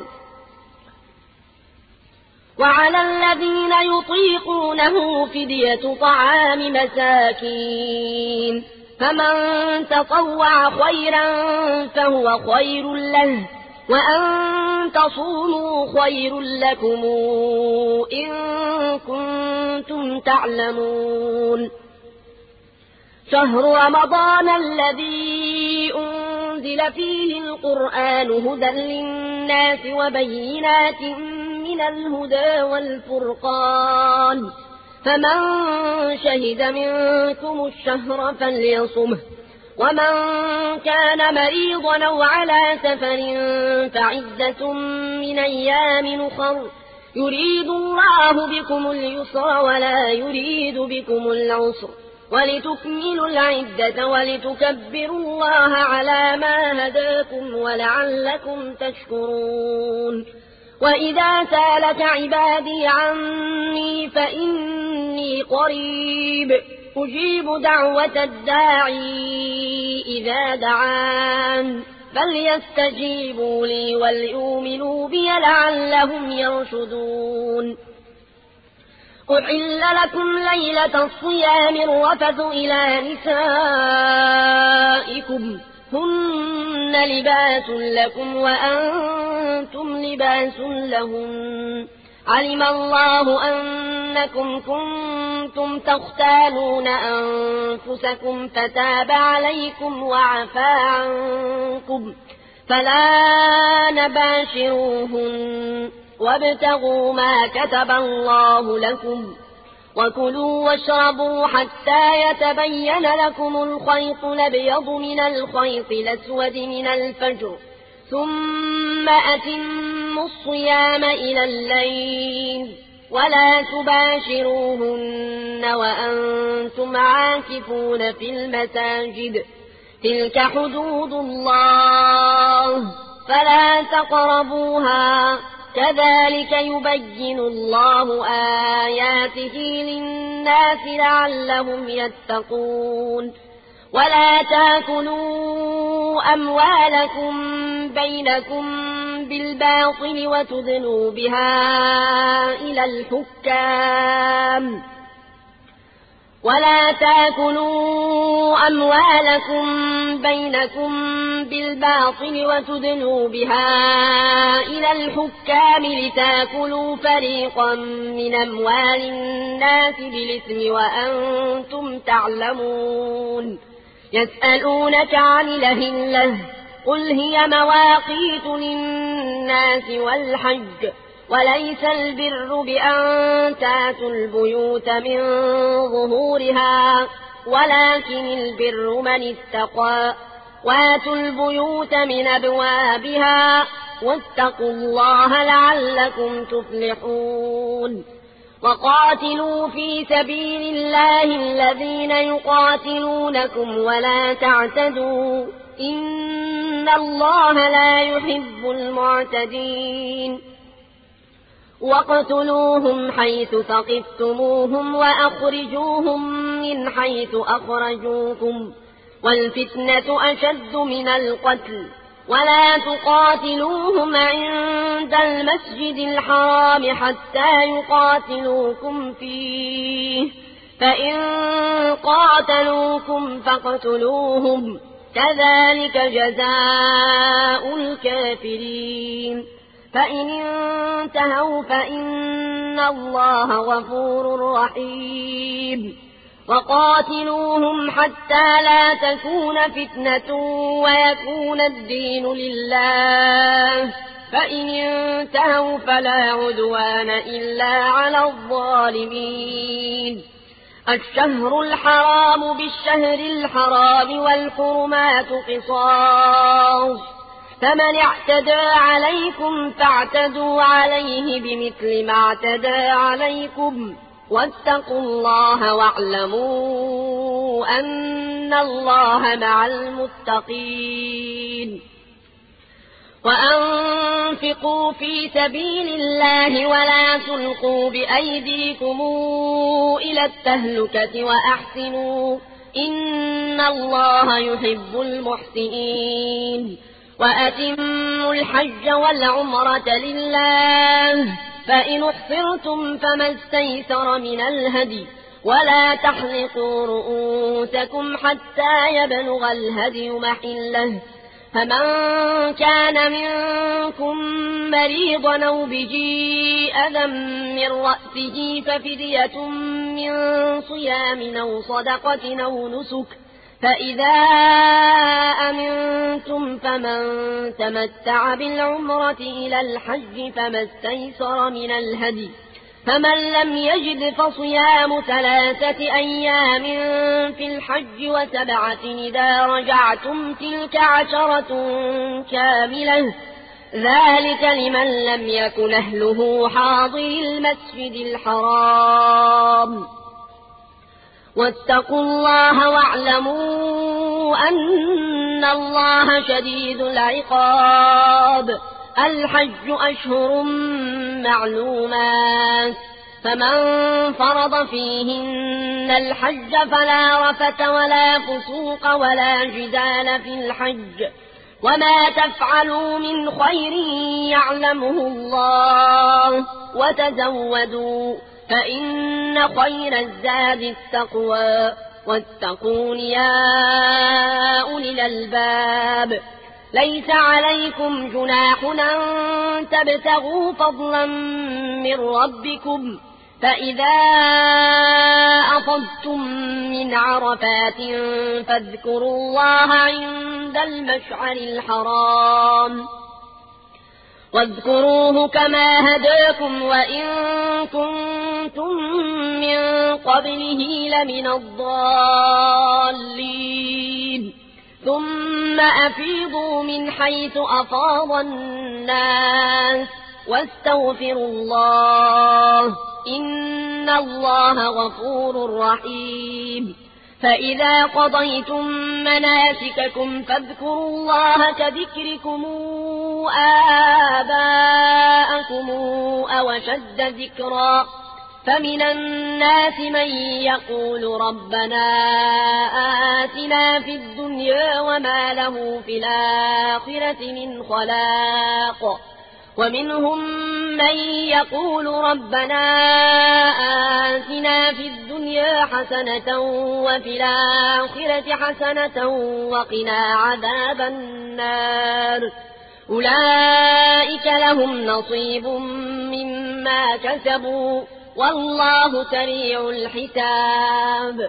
[SPEAKER 1] وعلى الذين يطيقونه فدية طعام مساكين فمن تطوع خيرا فهو خير له وأن تصوموا خير لكم إن كنتم تعلمون. شهر رمضان الذي أنزل فيه القرآن هدى للناس وبينات من الهدى والفرقان فمن شهد منكم الشهر فليصمه ومن كان مريضا أو على سفر فعدة من أيام أخر يريد الله بكم اليسر ولا يريد بكم العسر ولتكملوا العدة ولتكبروا الله على ما هداكم ولعلكم تشكرون. وإذا سالك عبادي عني فإني قريب أجيب دعوة الداعي إذا دعان فليستجيبوا لي وليؤمنوا بي لعلهم يرشدون. أحل لكم ليلة الصيام الرفث إلى نسائكم هن لباس لكم وأنتم لباس لهن علم الله أنكم كنتم تختانون أنفسكم فتاب عليكم وعفى عنكم فلا نباشروهن وابتغوا ما كتب الله لكم وكلوا واشربوا حتى يتبين لكم الخيط الأبيض من الخيط الأسود من الفجر ثم أتموا الصيام إلى الليل ولا تباشروهن وأنتم عاكفون في المساجد تلك حدود الله فلا تقربوها كذلك يبين الله آياته للناس لعلهم يتقون. ولا تاكلوا أموالكم بينكم بالباطل وتدلوا بها إلى الحكام ولا تاكلوا أموالكم بينكم بالباطل وتدلوا بها إلى الحكام لتاكلوا فريقا من أموال الناس بالإثم وأنتم تعلمون يسألونك عن الأهلة قل هي مواقيت للناس والحج وليس البر بأن تاتوا البيوت من ظهورها ولكن البر من اتقى واتوا البيوت من أبوابها واتقوا الله لعلكم تفلحون وقاتلوا في سبيل الله الذين يقاتلونكم ولا تعتدوا إن الله لا يحب المعتدين واقتلوهم حيث ثقفتموهم وأخرجوهم من حيث أخرجوكم والفتنة أشد من القتل ولا تقاتلوهم عند المسجد الحرام حتى يقاتلوكم فيه فإن قاتلوكم فاقتلوهم كذلك جزاء الكافرين فإن انتهوا فإن الله غفور رحيم وقاتلوهم حتى لا تكون فتنة ويكون الدين لله فإن انتهوا فلا عدوان إلا على الظالمين الشهر الحرام بالشهر الحرام والحرمات قصاص فمن اعتدى عليكم فاعتدوا عليه بمثل ما اعتدى عليكم واتقوا الله واعلموا أن الله مع المتقين وأنفقوا في سبيل الله ولا تلقوا بأيديكم إلى التهلكة وأحسنوا إن الله يحب المحسنين وأتموا الحج والعمرة لله فإن احصرتم فما استيسر من الهدي ولا تحلقوا رؤوسكم حتى يبلغ الهدي محله فمن كان منكم مريضا أو به أذى من رأسه ففدية من صيام أو صدقة أو نسك فإذا أمنتم فمن تمتع بالعمرة إلى الحج فما استيسر من الهدي فمن لم يجد فصيام 3 أيام في الحج و7 إذا رجعتم تلك 10 كاملة ذلك لمن لم يكن أهله حاضر المسجد الحرام واتقوا الله واعلموا أن الله شديد العقاب الحج أشهر معلومات فمن فرض فيهن الحج فلا رفث ولا فسوق ولا جدال في الحج وما تفعلوا من خير يعلمه الله وتزودوا فإن خير الزاد التقوى واتقون يا أولي الألباب ليس عليكم جناح أن تبتغوا فضلا من ربكم فإذا أفضتم من عرفات فاذكروا الله عند المشعر الحرام واذكروه كما هداكم وإن كنتم من قبله لمن الضالين ثم أفيضوا من حيث أفاض الناس واستغفروا الله إن الله غفور رحيم فإذا قضيتم مناسككم فاذكروا الله كذكركم آباءكم أو أشد ذكرا فمن الناس من يقول ربنا آتنا في الدنيا وما له في الآخرة من خلاق ومنهم من يقول ربنا آتنا في الدنيا حسنة وفي الآخرة حسنة وقنا عذاب النار أولئك لهم نصيب مما كسبوا والله سريع الحساب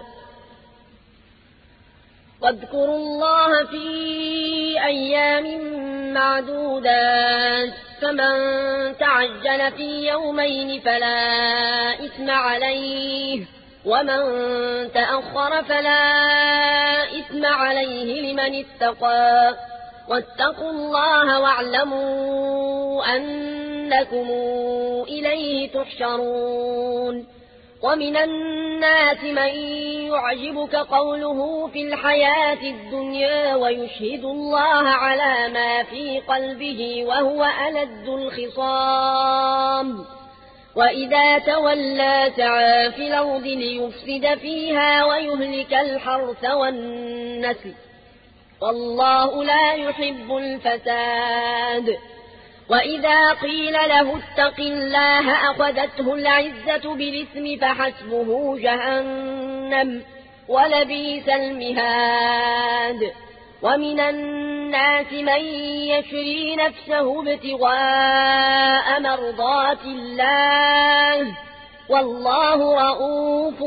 [SPEAKER 1] واذكروا الله في أيام معدودات فمن تعجل في يومين فلا إثم عليه ومن تأخر فلا إثم عليه لمن اتقى واتقوا الله واعلموا أنكم إليه تحشرون ومن الناس من يعجبك قوله في الحياة الدنيا ويشهد الله على ما في قلبه وهو ألد الخصام وإذا تولى سعى في الأرض ليفسد فيها ويهلك الحرث والنسل والله لا يحب الفساد وإذا قيل له اتق الله أخذته العزة بالإثم فحسبه جهنم ولبئس المهاد ومن الناس من يشري نفسه ابتغاء مرضات الله والله رؤوف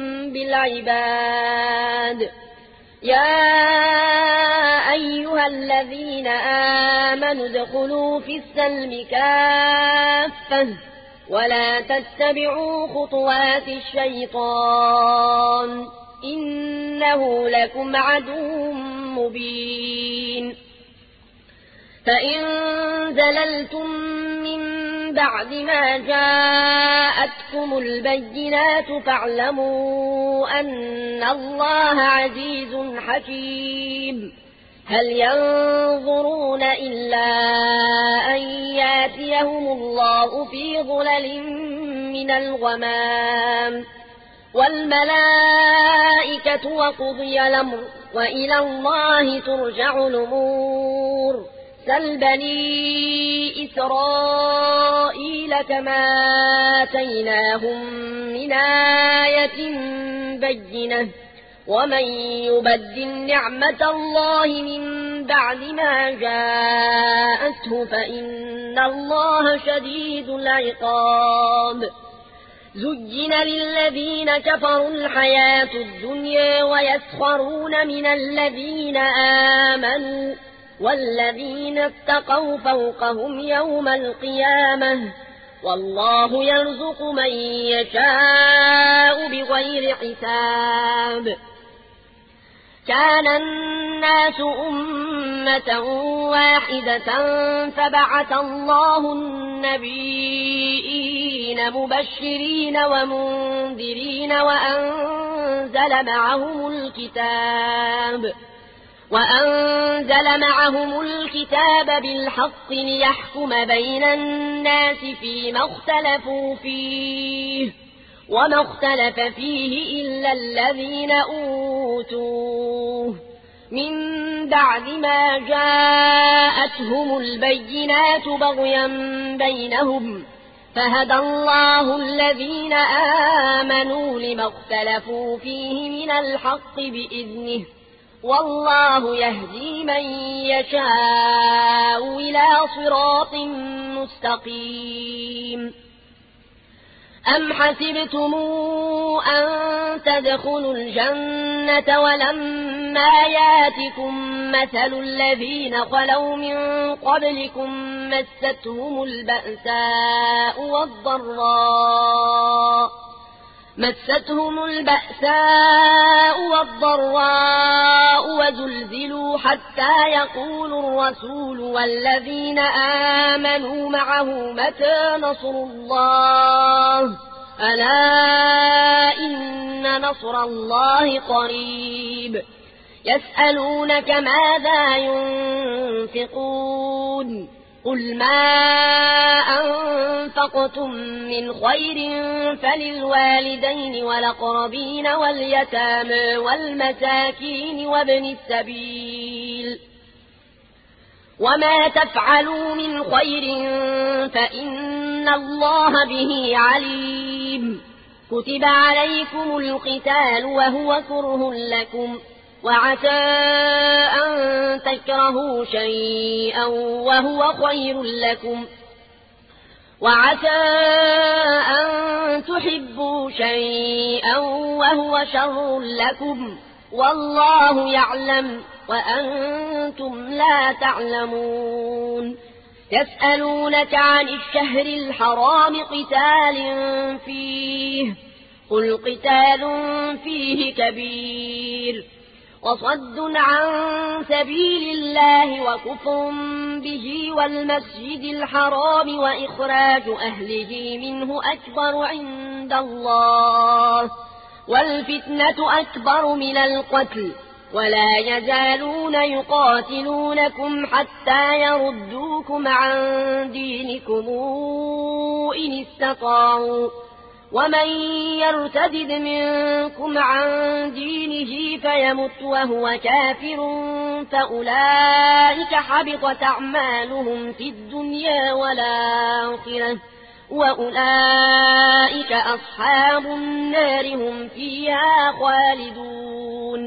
[SPEAKER 1] بالعباد يا أيها الذين آمنوا ادخلوا في السلم كافة ولا تتبعوا خطوات الشيطان إنه لكم عدو مبين فإن زللتم من بعد ما جاءتكم البينات فاعلموا أن الله عزيز حكيم هل ينظرون إلا أن ياتيهم الله في ظلل من الغمام والملائكة وقضي الأمر وإلى الله ترجع الأمور سل بني إسرائيل كما آتيناهم من آية بينة ومن يبدل نعمة الله من بعد ما جاءته فإن الله شديد العقاب زين للذين كفروا الحياة الدنيا ويسخرون من الذين آمنوا والذين اتقوا فوقهم يوم القيامة والله يرزق من يشاء بغير حساب كان الناس أمة واحدة فبعث الله النبيين مبشرين ومنذرين وأنزل معهم الكتاب بالحق ليحكم بين الناس فيما اختلفوا فيه وما اختلف فيه إلا الذين أوتوه من بعد ما جاءتهم البينات بغيا بينهم فهدى الله الذين آمنوا لما اختلفوا فيه من الحق بإذنه والله يهدي من يشاء إلى صراط مستقيم أم حسبتم أن تدخلوا الجنة ولما ياتكم مثل الذين خلوا من قبلكم مستهم البأساء والضراء وزلزلوا حتى يقول الرسول والذين آمنوا معه متى نصر الله ألا إن نصر الله قريب يسألونك ماذا ينفقون قل ما أنفقتم من خير فللوالدين والأقربين واليتامى والمساكين وابن السبيل وما تفعلوا من خير فإن الله به عليم. كتب عليكم القتال وهو كره لكم وعسى أن تكرهوا شيئا وهو خير لكم وعسى أن تحبوا شيئا وهو شر لكم والله يعلم وأنتم لا تعلمون. يسألونك عن الشهر الحرام قتال فيه قل قتال فيه كبير وصد عن سبيل الله وكفر به والمسجد الحرام وإخراج أهله منه أكبر عند الله والفتنة أكبر من القتل ولا يزالون يقاتلونكم حتى يردوكم عن دينكم إن استطاعوا ومن يرتد منكم عن دينه فيمت وهو كافر فأولئك حبطت أعمالهم في الدنيا والآخرة وأولئك أصحاب النار هم فيها خالدون.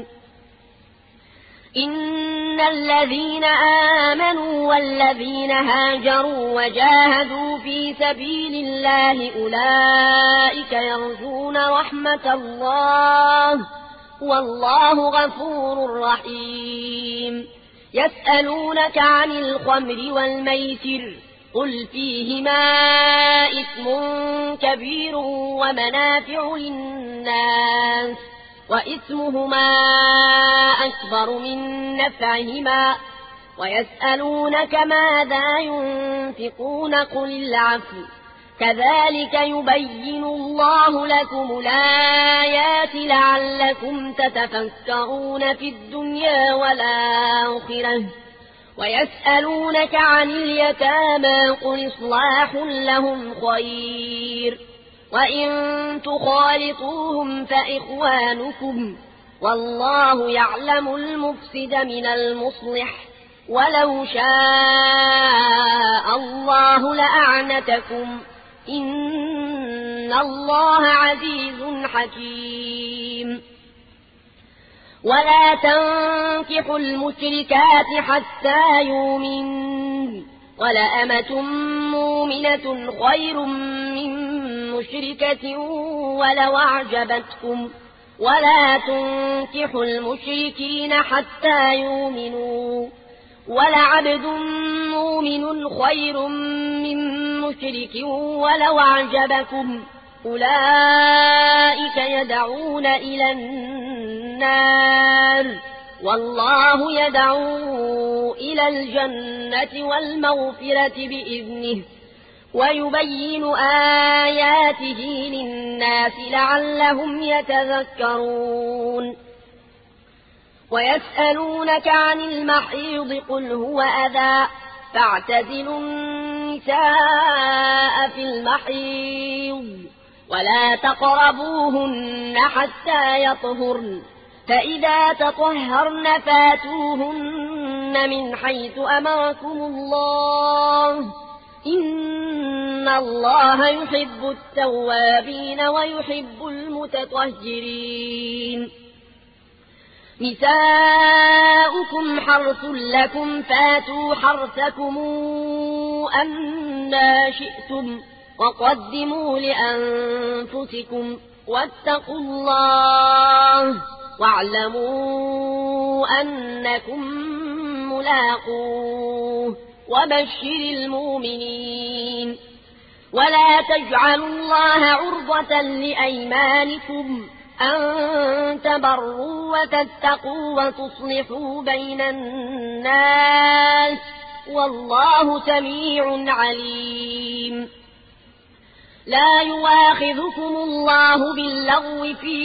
[SPEAKER 1] إن الذين آمنوا والذين هاجروا وجاهدوا في سبيل الله أولئك يرجون رحمة الله والله غفور رحيم. يسألونك عن الخمر والميسر قل فيهما إثم كبير ومنافع للناس وإثمهما أكبر من نفعهما ويسألونك ماذا ينفقون قل العفو كذلك يبين الله لكم الآيات لعلكم تتفكرون في الدنيا والآخرة. ويسألونك عن اليتامى قل إصلاح لهم خير وإن تخالطوهم فإخوانكم والله يعلم المفسد من المصلح ولو شاء الله لأعنتكم إن الله عزيز حكيم. ولا تنكحوا المشركات حتى يؤمنوا ولأمة مؤمنة خير من مشركة ولو أعجبتكم ولا تنكحوا المشركين حتى يؤمنوا ولعبد مؤمن خير من مشرك ولو أعجبكم أولئك يدعون إلى النار والله يدعو إلى الجنة والمغفرة بإذنه ويبين آياته للناس لعلهم يتذكرون. ويسألونك عن المحيض قل هو أذى فاعتزلوا النساء في المحيض ولا تقربوهن حتى يطهرن فإذا تطهرن فاتوهن من حيث أمركم الله إن الله يحب التوابين ويحب المتطهرين. نساؤكم حرث لكم فاتوا حرثكم أنى شئتم وقدموا لأنفسكم واتقوا الله واعلموا أنكم ملاقوه وبشر المؤمنين. ولا تجعلوا الله عرضة لأيمانكم أن تبروا وتتقوا وتصلحوا بين الناس والله سميع عليم. لا يواخذكم الله باللغو في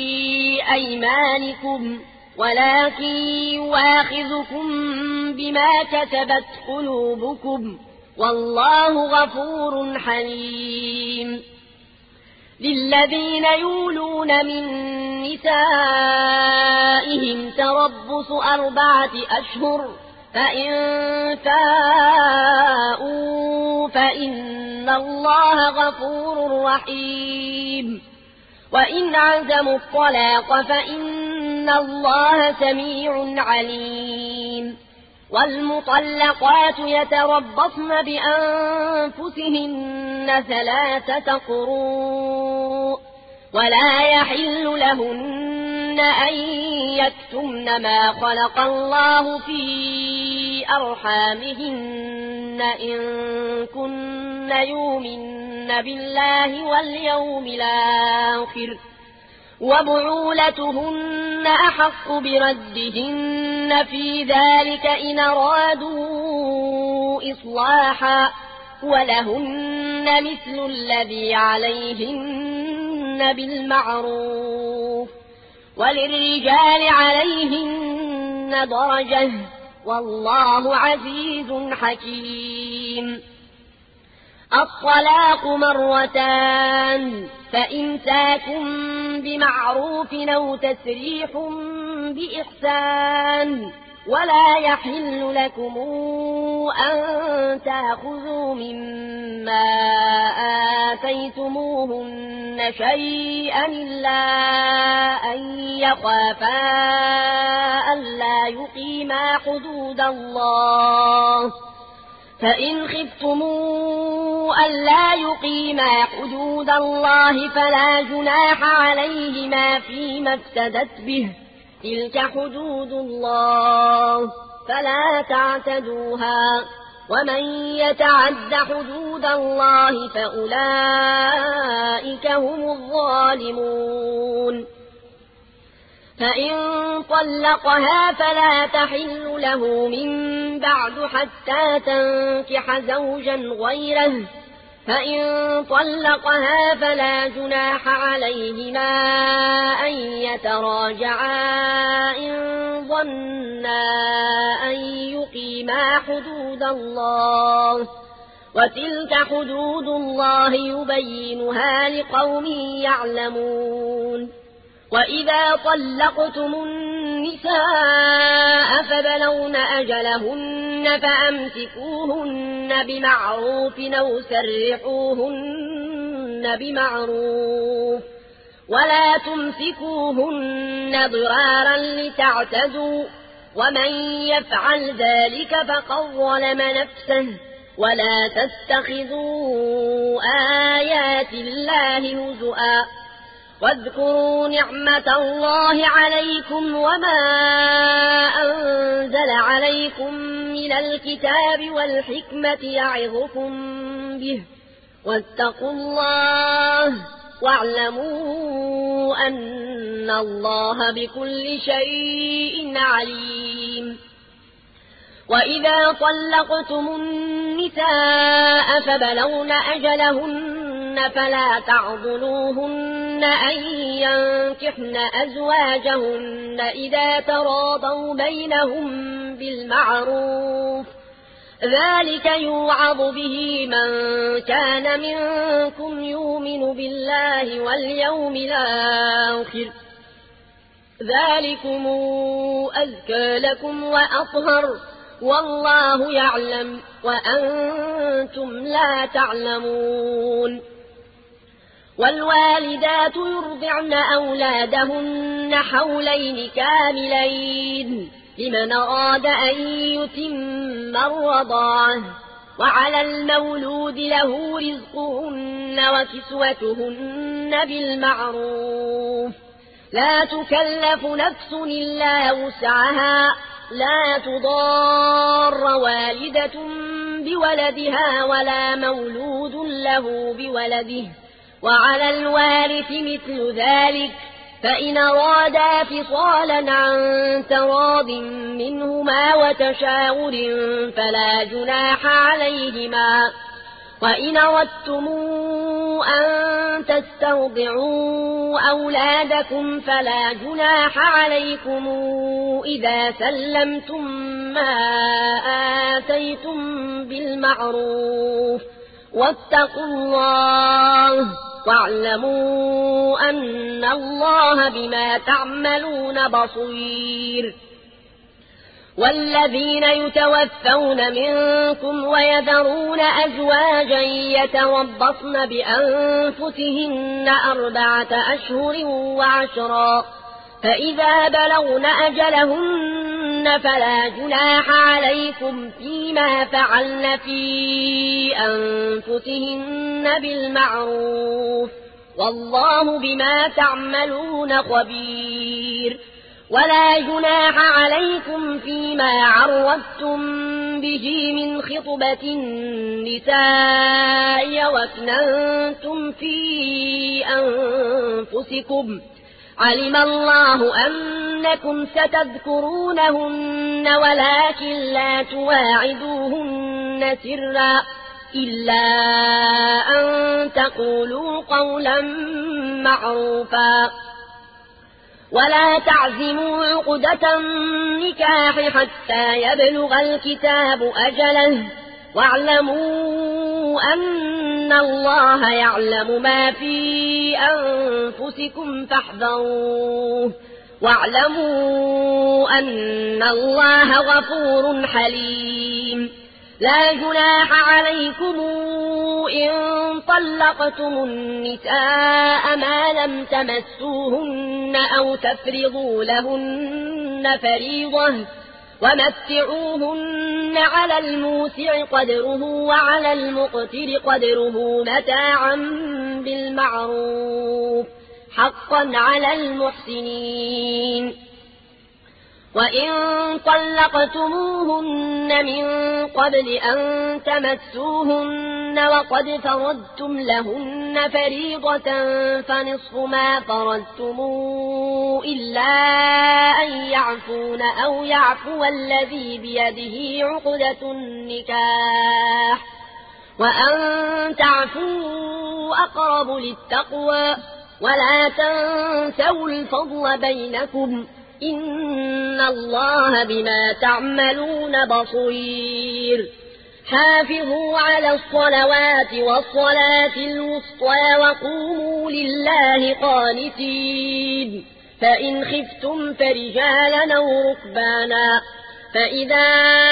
[SPEAKER 1] أيمانكم ولكن يواخذكم بما كسبت قلوبكم والله غفور حليم. للذين يولون من نسائهم تربص 4 أشهر فإن فاءوا فإن الله غفور رحيم وإن عزموا الطلاق فإن الله سميع عليم والمطلقات يتربصن بأنفسهن 3 قروء ولا يحل لهن أن يكتمن ما خلق الله في أرحامهن إن كن يؤمن بالله واليوم الآخر وبعولتهن أحق بردهن في ذلك إن أرادوا إصلاحا ولهن مثل الذي عليهن بالمعروف وللرجال عليهن درجة والله عزيز حكيم الطلاق 2 فإمساك بمعروف أو تسريح بإحسان ولا يحل لكم أن تأخذوا مما آتيتموهن شيئا إلا أن يخافا ألا يقيما حدود الله فإن خفتموا ألا يقيما حدود الله فلا جناح عليهما فيما افتدت به تلك حدود الله فلا تعتدوها ومن يتعد حدود الله فأولئك هم الظالمون فإن طلقها فلا تحل له من بعد حتى تنكح زوجا غيره فإن طلقها فلا جناح عليهما أن يتراجعا إن ظنا أن يقيما حدود الله وتلك حدود الله يبينها لقوم يعلمون وإذا طلقتم النساء فبلغن أجلهن فأمسكوهن بمعروف أو سرحوهن بمعروف ولا تمسكوهن ضرارا لتعتدوا ومن يفعل ذلك فقد ظلم نفسه ولا تتخذوا آيات الله هزؤا واذكروا نعمة الله عليكم وما أنزل عليكم من الكتاب والحكمة يعظكم به واتقوا الله واعلموا أن الله بكل شيء عليم وإذا طلقتم النساء فبلغن أجلهن فلا تعضلوهن أن ينكحن أزواجهن إذا تراضوا بينهم بالمعروف ذلك يوعظ به من كان منكم يؤمن بالله واليوم الآخر ذلكم أزكى لكم وأطهر والله يعلم وأنتم لا تعلمون والوالدات يرضعن أولادهن حولين كاملين لمن أراد أن يتم الرضاعة وعلى المولود له رزقهن وكسوتهن بالمعروف لا تكلف نفس إلا وسعها لا تضار والدة بولدها ولا مولود له بولده وعلى الوارث مثل ذلك فإن أرادا فصالا عن تراض منهما وتشاور فلا جناح عليهما وإن أردتم أن تسترضعوا أولادكم فلا جناح عليكم إذا سلمتم ما آتيتم بالمعروف واتقوا الله واعلموا أن الله بما تعملون بصير والذين يتوفون منكم ويذرون أزواجا يتربصن بأنفسهن 4 أشهر و10 فإذا بلغن أجلهن فلا جناح عليكم فيما فعلن في أنفسهن بالمعروف والله بما تعملون خبير ولا جناح عليكم فيما عرضتم به من خطبة النساء واكننتم في أنفسكم علم الله أنكم ستذكرونهن ولكن لا تواعدوهن سرا إلا أن تقولوا قولا معروفا ولا تعزموا عقدة النكاح حتى يبلغ الكتاب أجله واعلموا أن الله يعلم ما في أنفسكم فاحذروه واعلموا أن الله غفور حليم لا جناح عليكم إن طلقتم النساء ما لم تمسوهن أو تفرضوا لهن فريضة ومتعوهن على الموسع قدره وعلى المقتر قدره متاعا بالمعروف حقا على المحسنين وإن طلقتموهن من قبل أن تمسوهن وقد فرضتم لهن فريضة فنصف ما فرضتم إلا أن يعفون أو يعفو الذي بيده عقدة النكاح وأن تعفوا أقرب للتقوى ولا تنسوا الفضل بينكم إن الله بما تعملون بصير حافظوا على الصلوات والصلاة الوسطى وقوموا لله قانتين فإن خفتم فرجالا أو ركبانا فإذا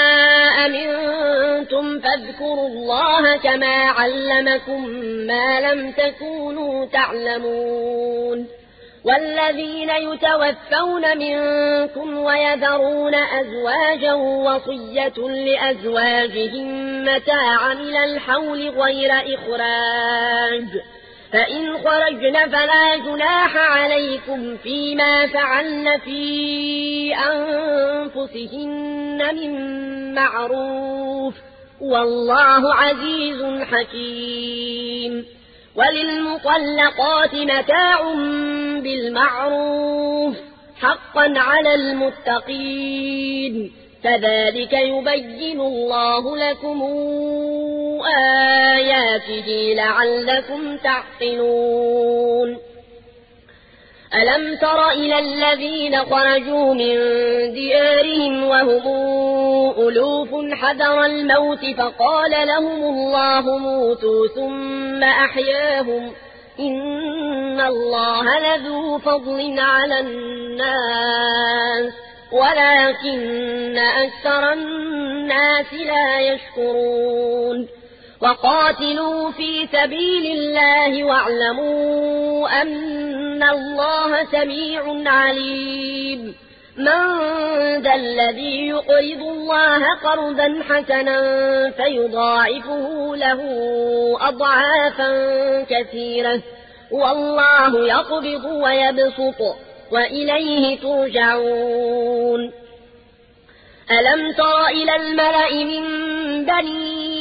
[SPEAKER 1] أمنتم فاذكروا الله كما علمكم ما لم تكونوا تعلمون والذين يتوفون منكم ويذرون أزواجا وصية لأزواجهم متاعا إلى الحول غير إخراج فإن خرجن فلا جناح عليكم فيما فعلن في أنفسهن من معروف والله عزيز حكيم وللمطلقات متاع بالمعروف حقا على المتقين كذلك يبين الله لكم آياته لعلكم تعقلون ألم تر إلى الذين خرجوا من ديارهم وهم ألوف حذر الموت فقال لهم الله موتوا ثم أحياهم إن الله لذو فضل على الناس ولكن أكثر الناس لا يشكرون وقاتلوا في سبيل الله واعلموا أن الله سميع عليم من ذا الذي يقرض الله قرضا حسنا فيضاعفه له أضعافا كثيرة والله يقبض ويبسط وإليه ترجعون ألم تر إلى الملأ من بني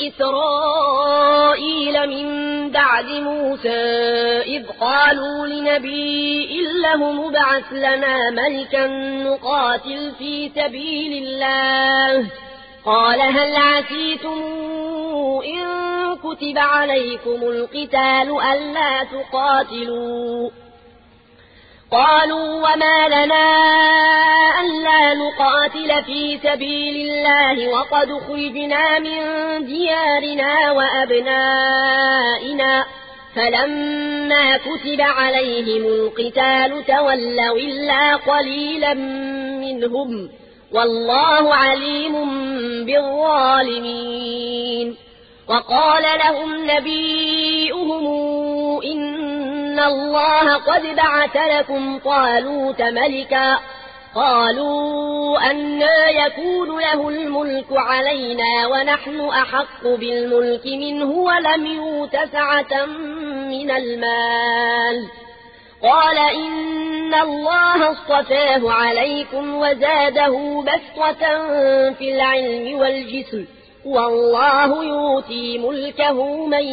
[SPEAKER 1] إسرائيل من بعد موسى إذ قالوا لنبي له مبعث لنا ملكا نقاتل في سبيل الله قال هل عسيتم إن كتب عليكم القتال ألا تقاتلوا قالوا وما لنا ألا نقاتل في سبيل الله وقد خرجنا من ديارنا وأبنائنا فلما كتب عليهم القتال تولوا إلا قليلا منهم والله عليم بالظالمين. وقال لهم نبيئهم إن الله قد بعث لكم طالوت ملكا. قالوا أنى يكون له الملك علينا ونحن أحق بالملك منه ولم يؤت سعة من المال. قال إن الله اصطفاه عليكم وزاده بسطة في العلم والجسم والله يؤتي ملكه من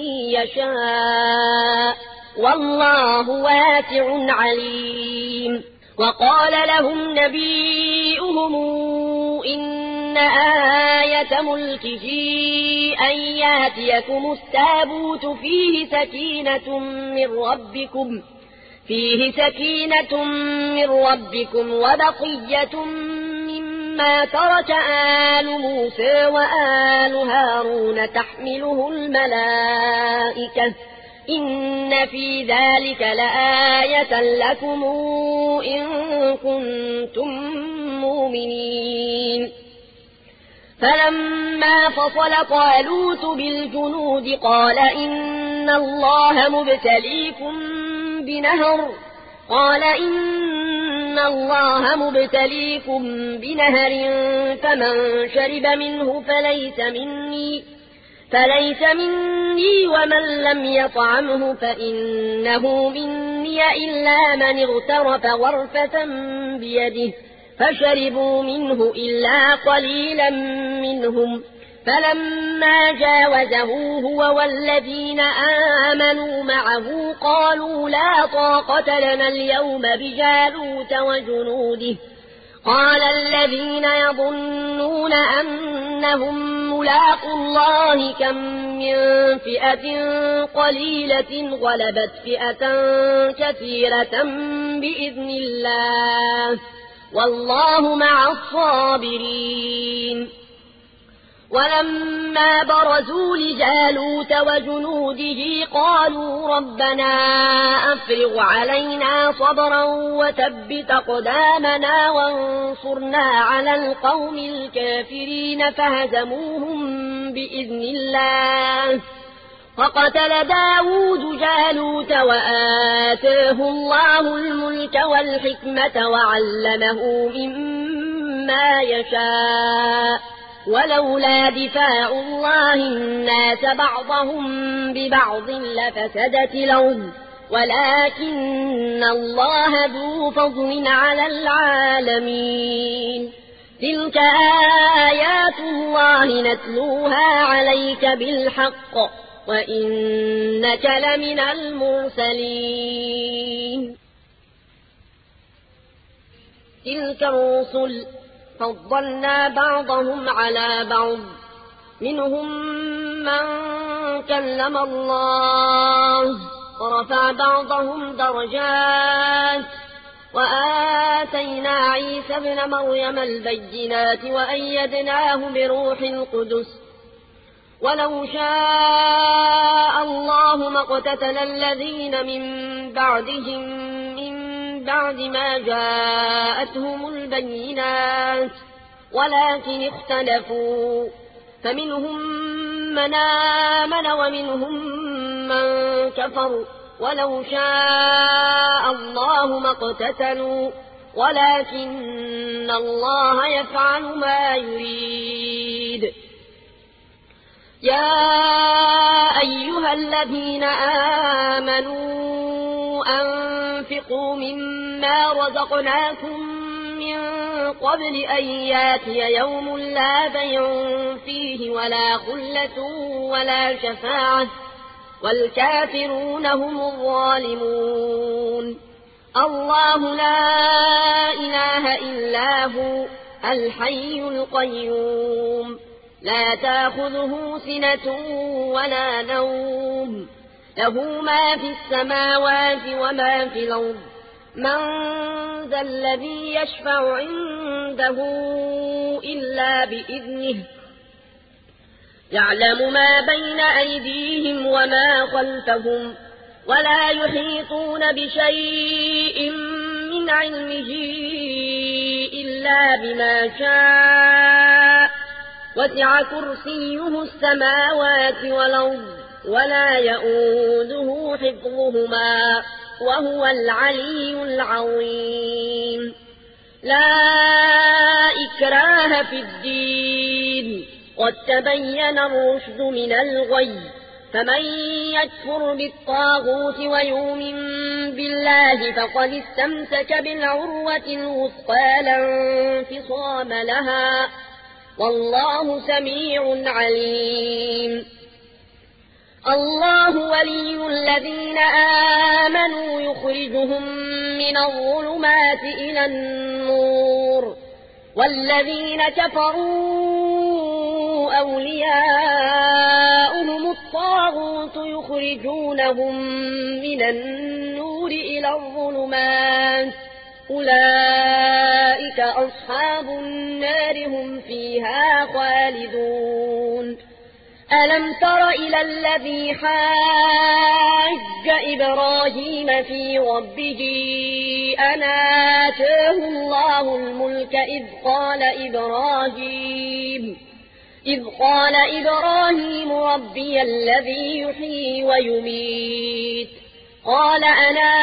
[SPEAKER 1] يشاء والله واسع عليم. وقال لهم نبيئهم إن آية ملكه أن ياتيكم التابوت فيه سكينة من ربكم وبقية مما ترك آل موسى وآل هارون تحمله الملائكة إن في ذلك لآية لكم إن كنتم مؤمنين. فلما فصل طالوت بالجنود قال إن الله مبتليكم بنهر فمن شرب منه فليس مني ومن لم يطعمه فإنه مني إلا من اغترف غرفة بيده فشربوا منه إلا قليلا منهم. فلما جاوزه هو والذين آمنوا معه قالوا لا طاقة لنا اليوم بجالوت وجنوده. قال الذين يظنون أنهم ملاقوا الله كم من فئة قليلة غلبت فئة كثيرة بإذن الله والله مع الصابرين. ولما برزوا لجالوت وجنوده قالوا ربنا أفرغ علينا صبرا وثبت أقدامنا وانصرنا على القوم الكافرين فهزموهم بإذن الله. فقتل داود جالوت وآتاه الله الملك والحكمة وعلمه مما يشاء ولولا دفاع الله الناس بعضهم ببعض لفسدت الأرض ولكن الله ذو فضل على العالمين. تلك آيات الله نتلوها عليك بالحق وإنك لمن المرسلين. تلك الرسل فضلنا بعضهم على بعض منهم من كلم الله ورفع بعضهم درجات وآتينا عيسى ابن مريم البينات وأيدناه بروح القدس ولو شاء الله ما اقتتل الذين من بعدهم من بعد ما جاءتهم البينات ولكن اختلفوا فمنهم من آمن ومنهم من كفر ولو شاء الله ما اقتتلوا ولكن الله يفعل ما يريد. يا أيها الذين آمنوا أنفقوا مما رزقناكم من قبل أن ياتي يوم لا بيع فيه ولا خلة ولا شفاعة والكافرون هم الظالمون. الله لا إله إلا هو الحي القيوم لا تأخذه سنة ولا نوم له ما في السماوات وما في الأرض من ذا الذي يشفع عنده إلا بإذنه يعلم ما بين أيديهم وما خلفهم ولا يحيطون بشيء من علمه إلا إلا بما شاء وسع كرسيه السماوات والأرض ولا يؤوده حفظهما وهو العلي العظيم لا إكراه في الدين قد تبين الرشد من الغي فمن يكفر بالطاغوت ويؤمن بالله فقد استمسك بالعروة الوثقى لا انفصام لها والله سميع عليم الله ولي الذين آمنوا يخرجهم من الظلمات إلى النور والذين كفروا أولياؤهم الطاغوت يخرجونهم من النور إلى الظلمات أولئك أصحاب النار هم فيها خالدون ألم تر إلى الذي حاج إبراهيم في ربه أن آتاه الله الملك إذ قال إبراهيم ربي الذي يحيي ويميت قال أنا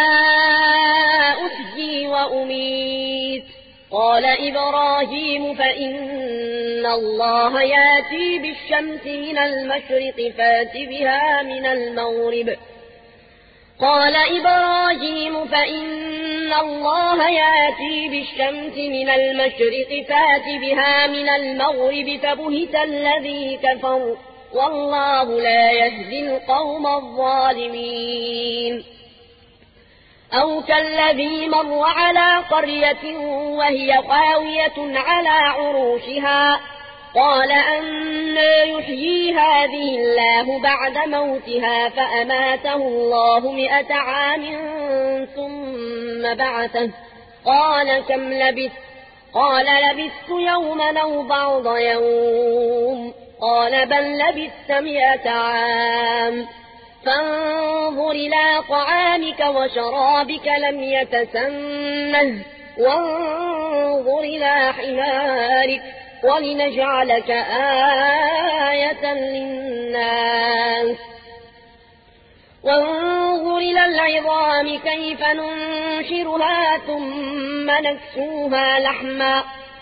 [SPEAKER 1] أحيي وأميت قال إبراهيم فإن الله ياتي بالشمس من المشرق فات بها من المغرب قال إبراهيم فإن الله ياتي بالشمس من المشرق فات بها من المغرب فبهت الذي كفر والله لا يهدي القوم الظالمين أو كالذي مر على قرية وهي خاوية على عروشها قال أنى يحيي هذه الله بعد موتها فأماته الله 100 عام ثم بعثه قال كم لبثت قال لبثت يوما أو بعض يوم قال بل لبثت 100 عام فانظر إلى طعامك وشرابك لم يتسنه وانظر إلى حمارك ولنجعلك آية للناس وانظر إلى العظام كيف ننشرها ثم نكسوها لحما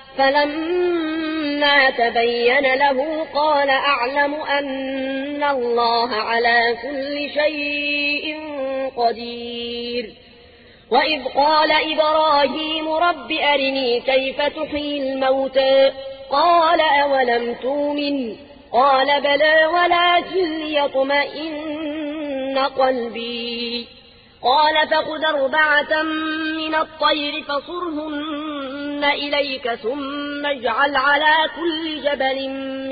[SPEAKER 1] فلما تبين له قال أعلم أن الله على كل شيء قدير وإذ قال إبراهيم رب أرني كيف تحيي الموتى قال أولم تؤمن قال بلى ولكن ليطمئن قلبي قال فخذ 4 من الطير فصرهن إليك ثم اجعل على كل جبل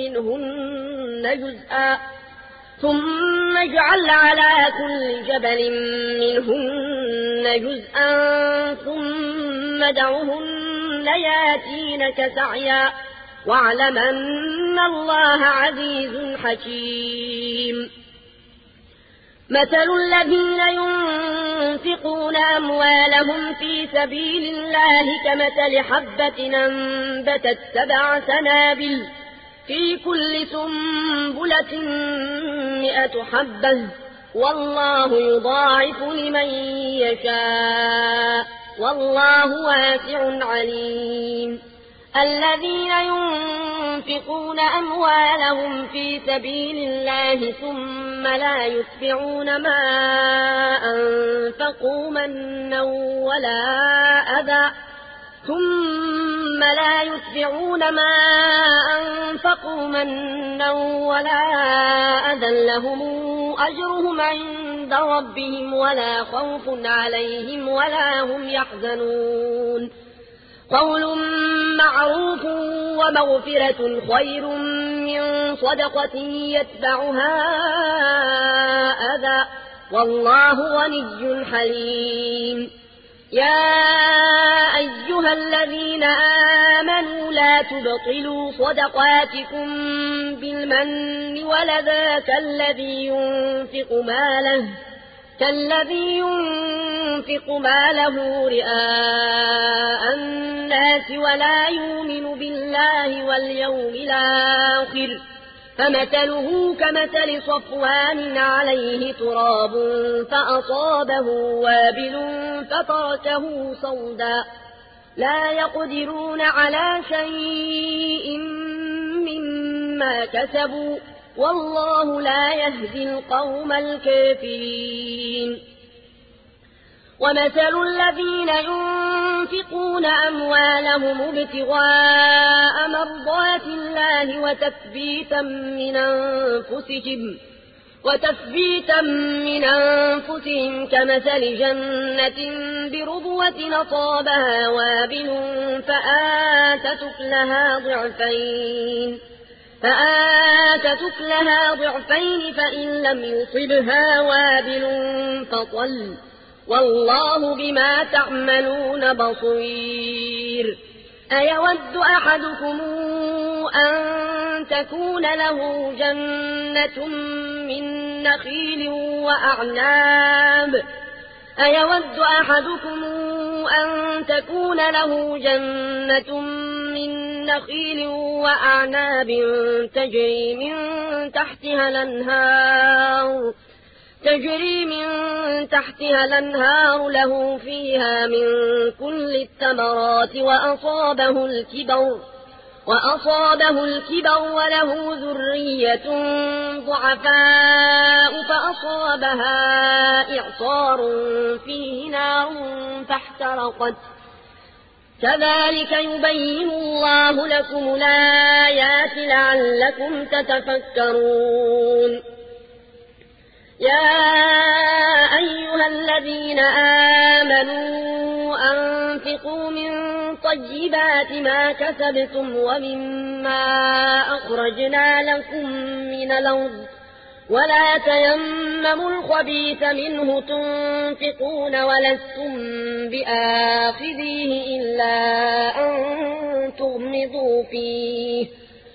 [SPEAKER 1] منهن جزءا ثم ادعهن ياتينك سعيا واعلم أن الله عزيز حكيم مثل الذين ينفقون أموالهم في سبيل الله كمثل حبة أنبتت 7 سنابل في كل سنبلة 100 حبة والله يضاعف لمن يشاء والله واسع عليم الذين ينفقون أموالهم في سبيل الله ثم لا يتبعون ما أنفقوا منا ولا أذى لهم أجرهم عند ربهم ولا خوف عليهم ولا هم يحزنون قول معروف ومغفرة خير من صدقة يتبعها أذى والله غني حليم يا أيها الذين آمنوا لا تبطلوا صدقاتكم بالمن والأذى كالذي ينفق ماله كالذي ينفق ماله رئاء الناس ولا يؤمن بالله واليوم الآخر فمثله كمثل صفوان عليه تراب فأصابه وابل فتركه صودا لا يقدرون على شيء مما كسبوا والله لا يهدي القوم الكافرين ومثل الذين ينفقون أموالهم ابتغاء مرضات الله وتثبيتا من أنفسهم كمثل جنة بربوة أصابها وابل فآتت أكلها ضعفين فإن لم يصبها وابل فطل والله بما تعملون بصير أيود أحدكم أن تكون له جنة من نخيل وأعناب تجري من تحتها الأنهار له فيها من كل الثمرات وأصابه الكبر وله ذرية ضعفاء فأصابها إعصار فيه نار فاحترقت كذلك يبين الله لكم الآيات لعلكم تتفكرون يا أيها الذين آمنوا أنفقوا من طيبات ما كسبتم ومما أخرجنا لكم من الأرض ولا تيمموا الخبيث منه تنفقون ولستم بآخذيه إلا أن تغمضوا فيه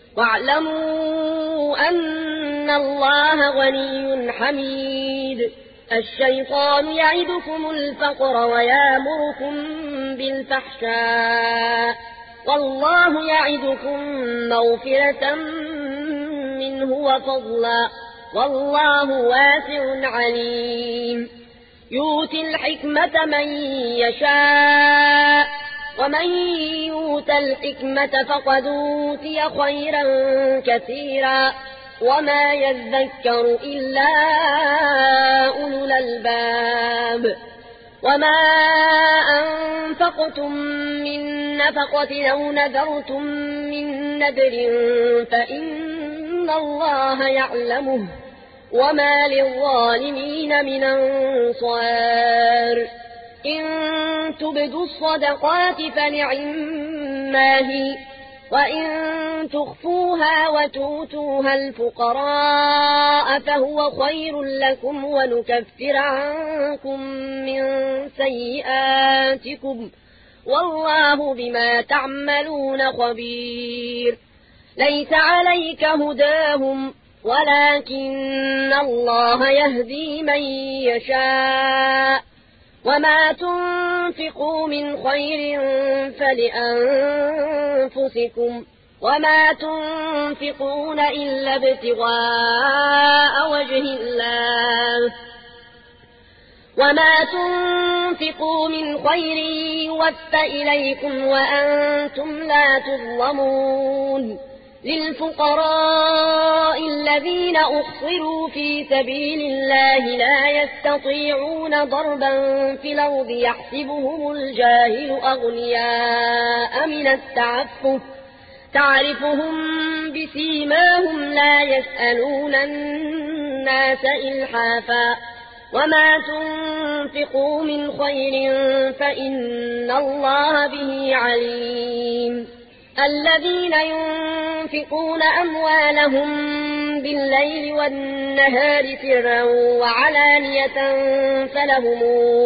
[SPEAKER 1] واعلموا أن الله غني حميد الشيطان يعدكم الفقر ويامركم بالفحشاء والله يعدكم مغفرة منه وفضلا والله واسع عليم يؤتي الحكمة من يشاء ومن يؤت الحكمة فقد أوتي خيرا كثيرا وما يذكر إلا أولو الألباب وما أنفقتم من نفقة أو نذرتم من نذر فإن الله يعلمه وما للظالمين من أنصار إن تبدوا الصدقات فنعما هي وإن تخفوها وتؤتوها الفقراء فهو خير لكم ونكفر عنكم من سيئاتكم والله بما تعملون خبير ليس عليك هداهم ولكن الله يهدي من يشاء وما تنفقوا من خير فلأنفسكم وما تنفقون إلا ابتغاء وجه الله وما تنفقوا من خير يوفى إليكم وأنتم لا تظلمون للفقراء الذين أحصروا في سبيل الله لا يستطيعون ضربا في الأرض يحسبهم الجاهل أغنياء من التعفف تعرفهم بسيماهم لا يسألون الناس إلحافا وما تنفقوا من خير فإن الله به عليم الذين ينفقون أموالهم بالليل والنهار سرا وعلانية فلهم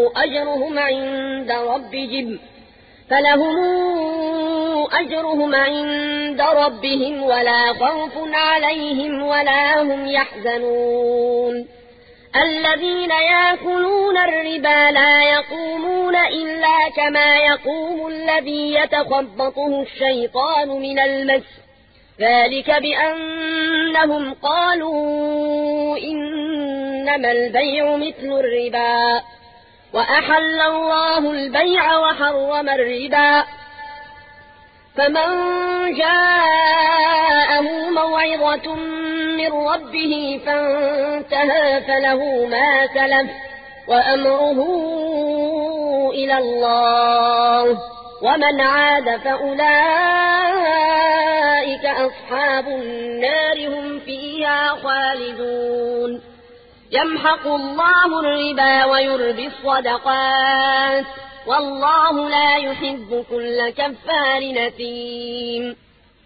[SPEAKER 1] أجرهم عند ربهم ولا خوف عليهم ولا هم يحزنون الذين يأكلون الربا لا يقومون إلا كما يقوم الذي يتخبطه الشيطان من المس ذلك بأنهم قالوا إنما البيع مثل الربا وأحل الله البيع وحرم الربا فمن جاءه موعظة من ربه فانتهى فله ما سلف وأمره إلى الله ومن عاد فأولئك أصحاب النار هم فيها خالدون يمحق الله الربا ويربي الصدقات والله لا يحب كل كفار نثيم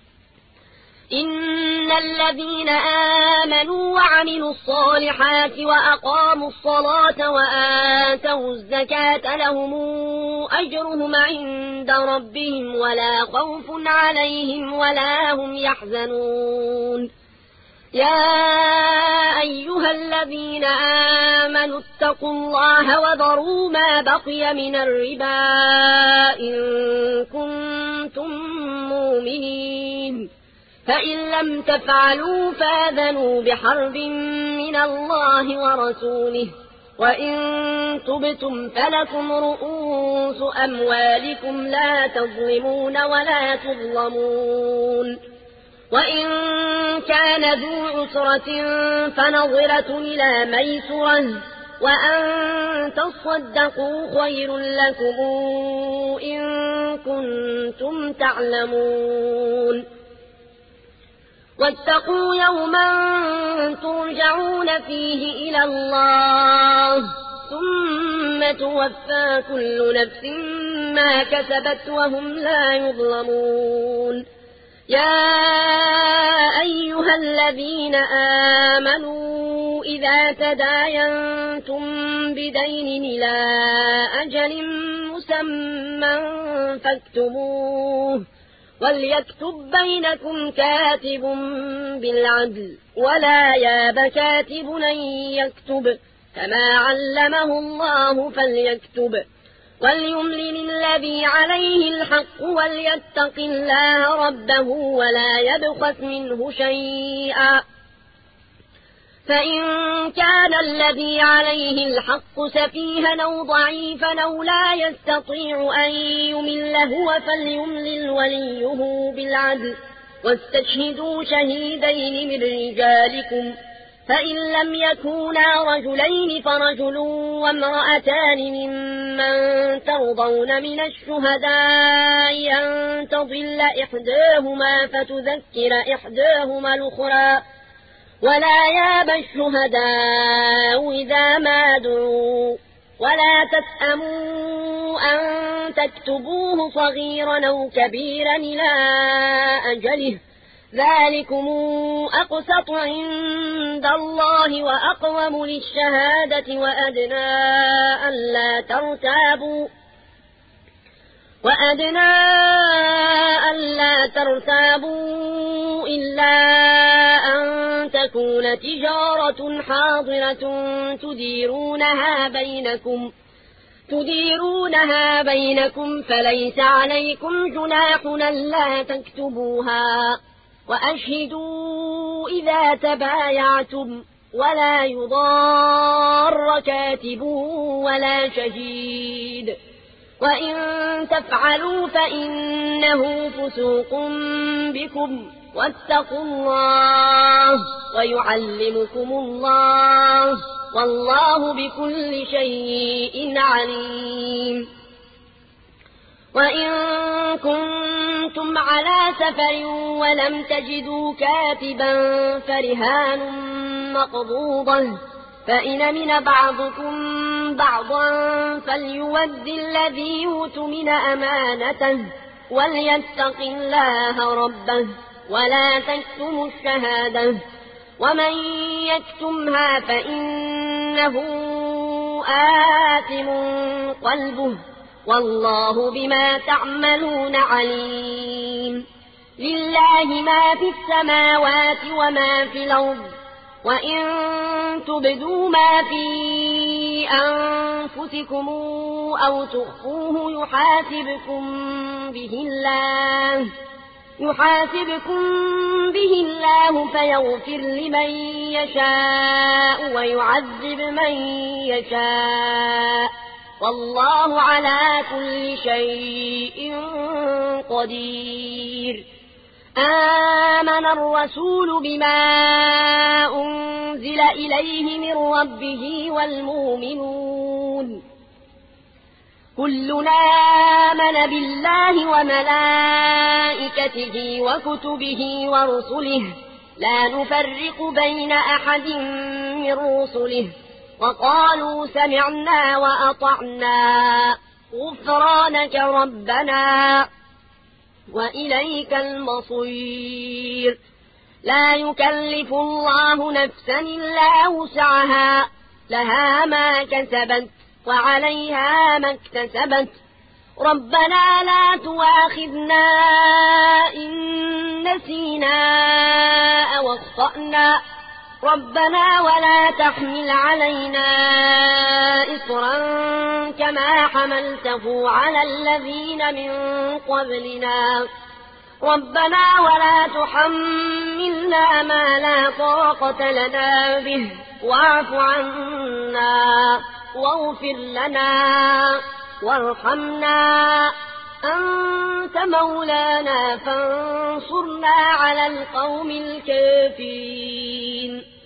[SPEAKER 1] إن الذين آمنوا وعملوا الصالحات وأقاموا الصلاة وآتوا الزكاة لهم أجرهم عند ربهم ولا خوف عليهم ولا هم يحزنون يا أيها الذين آمنوا اتقوا الله وذروا ما بقي من الربا إن كنتم مؤمنين فإن لم تفعلوا فآذنوا بحرب من الله ورسوله وإن تبتم فلكم رؤوس أموالكم لا تظلمون ولا تظلمون وإن كان ذو عسرة فنظرة إلى ميسرة وأن تصدقوا خير لكم إن كنتم تعلمون واتقوا يوما ترجعون فيه إلى الله ثم توفى كل نفس ما كسبت وهم لا يظلمون يا أيها الذين آمنوا إذا تداينتم بدين إلى أجل مسمى فاكتبوه وليكتب بينكم كاتب بالعدل ولا ياب كاتب أن يكتب كما علمه الله فليكتب وليملل الذي عليه الحق وليتق الله ربه ولا يبخس منه شيئا فإن كان الذي عليه الحق سفيها أو ضعيفا أو لا يستطيع أن يمل هو فليملل وليه بالعدل واستشهدوا شهيدين من رجالكم فإن لم يكونا رجلين فرجل وامرأتان ممن ترضون من الشهداء أن تضل إحداهما فتذكر إحداهما الأخرى ولا ياب الشهداء إذا ما دعوا ولا تسأموا أن تكتبوه صغيرا أو كبيرا إلى أجله ذلكم أقسط عند الله وأقوم للشهادة وأدنى ألا ترتابوا إلا أن تكون تجارة حاضرة تديرونها بينكم فليس عليكم جناح ألا تكتبوها وأشهدوا إذا تبايعتم ولا يضار كاتب ولا شهيد وإن تفعلوا فإنه فسوق بكم واتقوا الله ويعلمكم الله والله بكل شيء عليم وإن كنتم على سفر ولم تجدوا كاتبا فرهان مقبوضة فإن من بعضكم بعضا فليود الذي يؤتمن أمانته وليتق الله ربه ولا تكتموا الشهادة ومن يكتمها فإنه آثم قلبه والله بما تعملون عليم لله ما في السماوات وما في الأرض وإن تبدوا ما في أنفسكم أو تخفوه يحاسبكم به الله فيغفر لمن يشاء ويعذب من يشاء والله على كل شيء قدير. آمن الرسول بما أنزل إليه من ربه والمؤمنون كلنا آمن بالله وملائكته وكتبه ورسله لا نفرق بين أحد من رسله وقالوا سمعنا وأطعنا غفرانك ربنا وإليك المصير. لا يكلف الله نفسا إلا وسعها لها ما كسبت وعليها ما اكتسبت ربنا لا تؤاخذنا إن نسينا أو أخطأنا ربنا ولا تحمل علينا إصرا كما حملته على الذين من قبلنا ربنا ولا تحملنا ما لا طاقة لنا به واعف عنا واغفر لنا وارحمنا أنت مولانا فانصرنا على القوم الكافرين.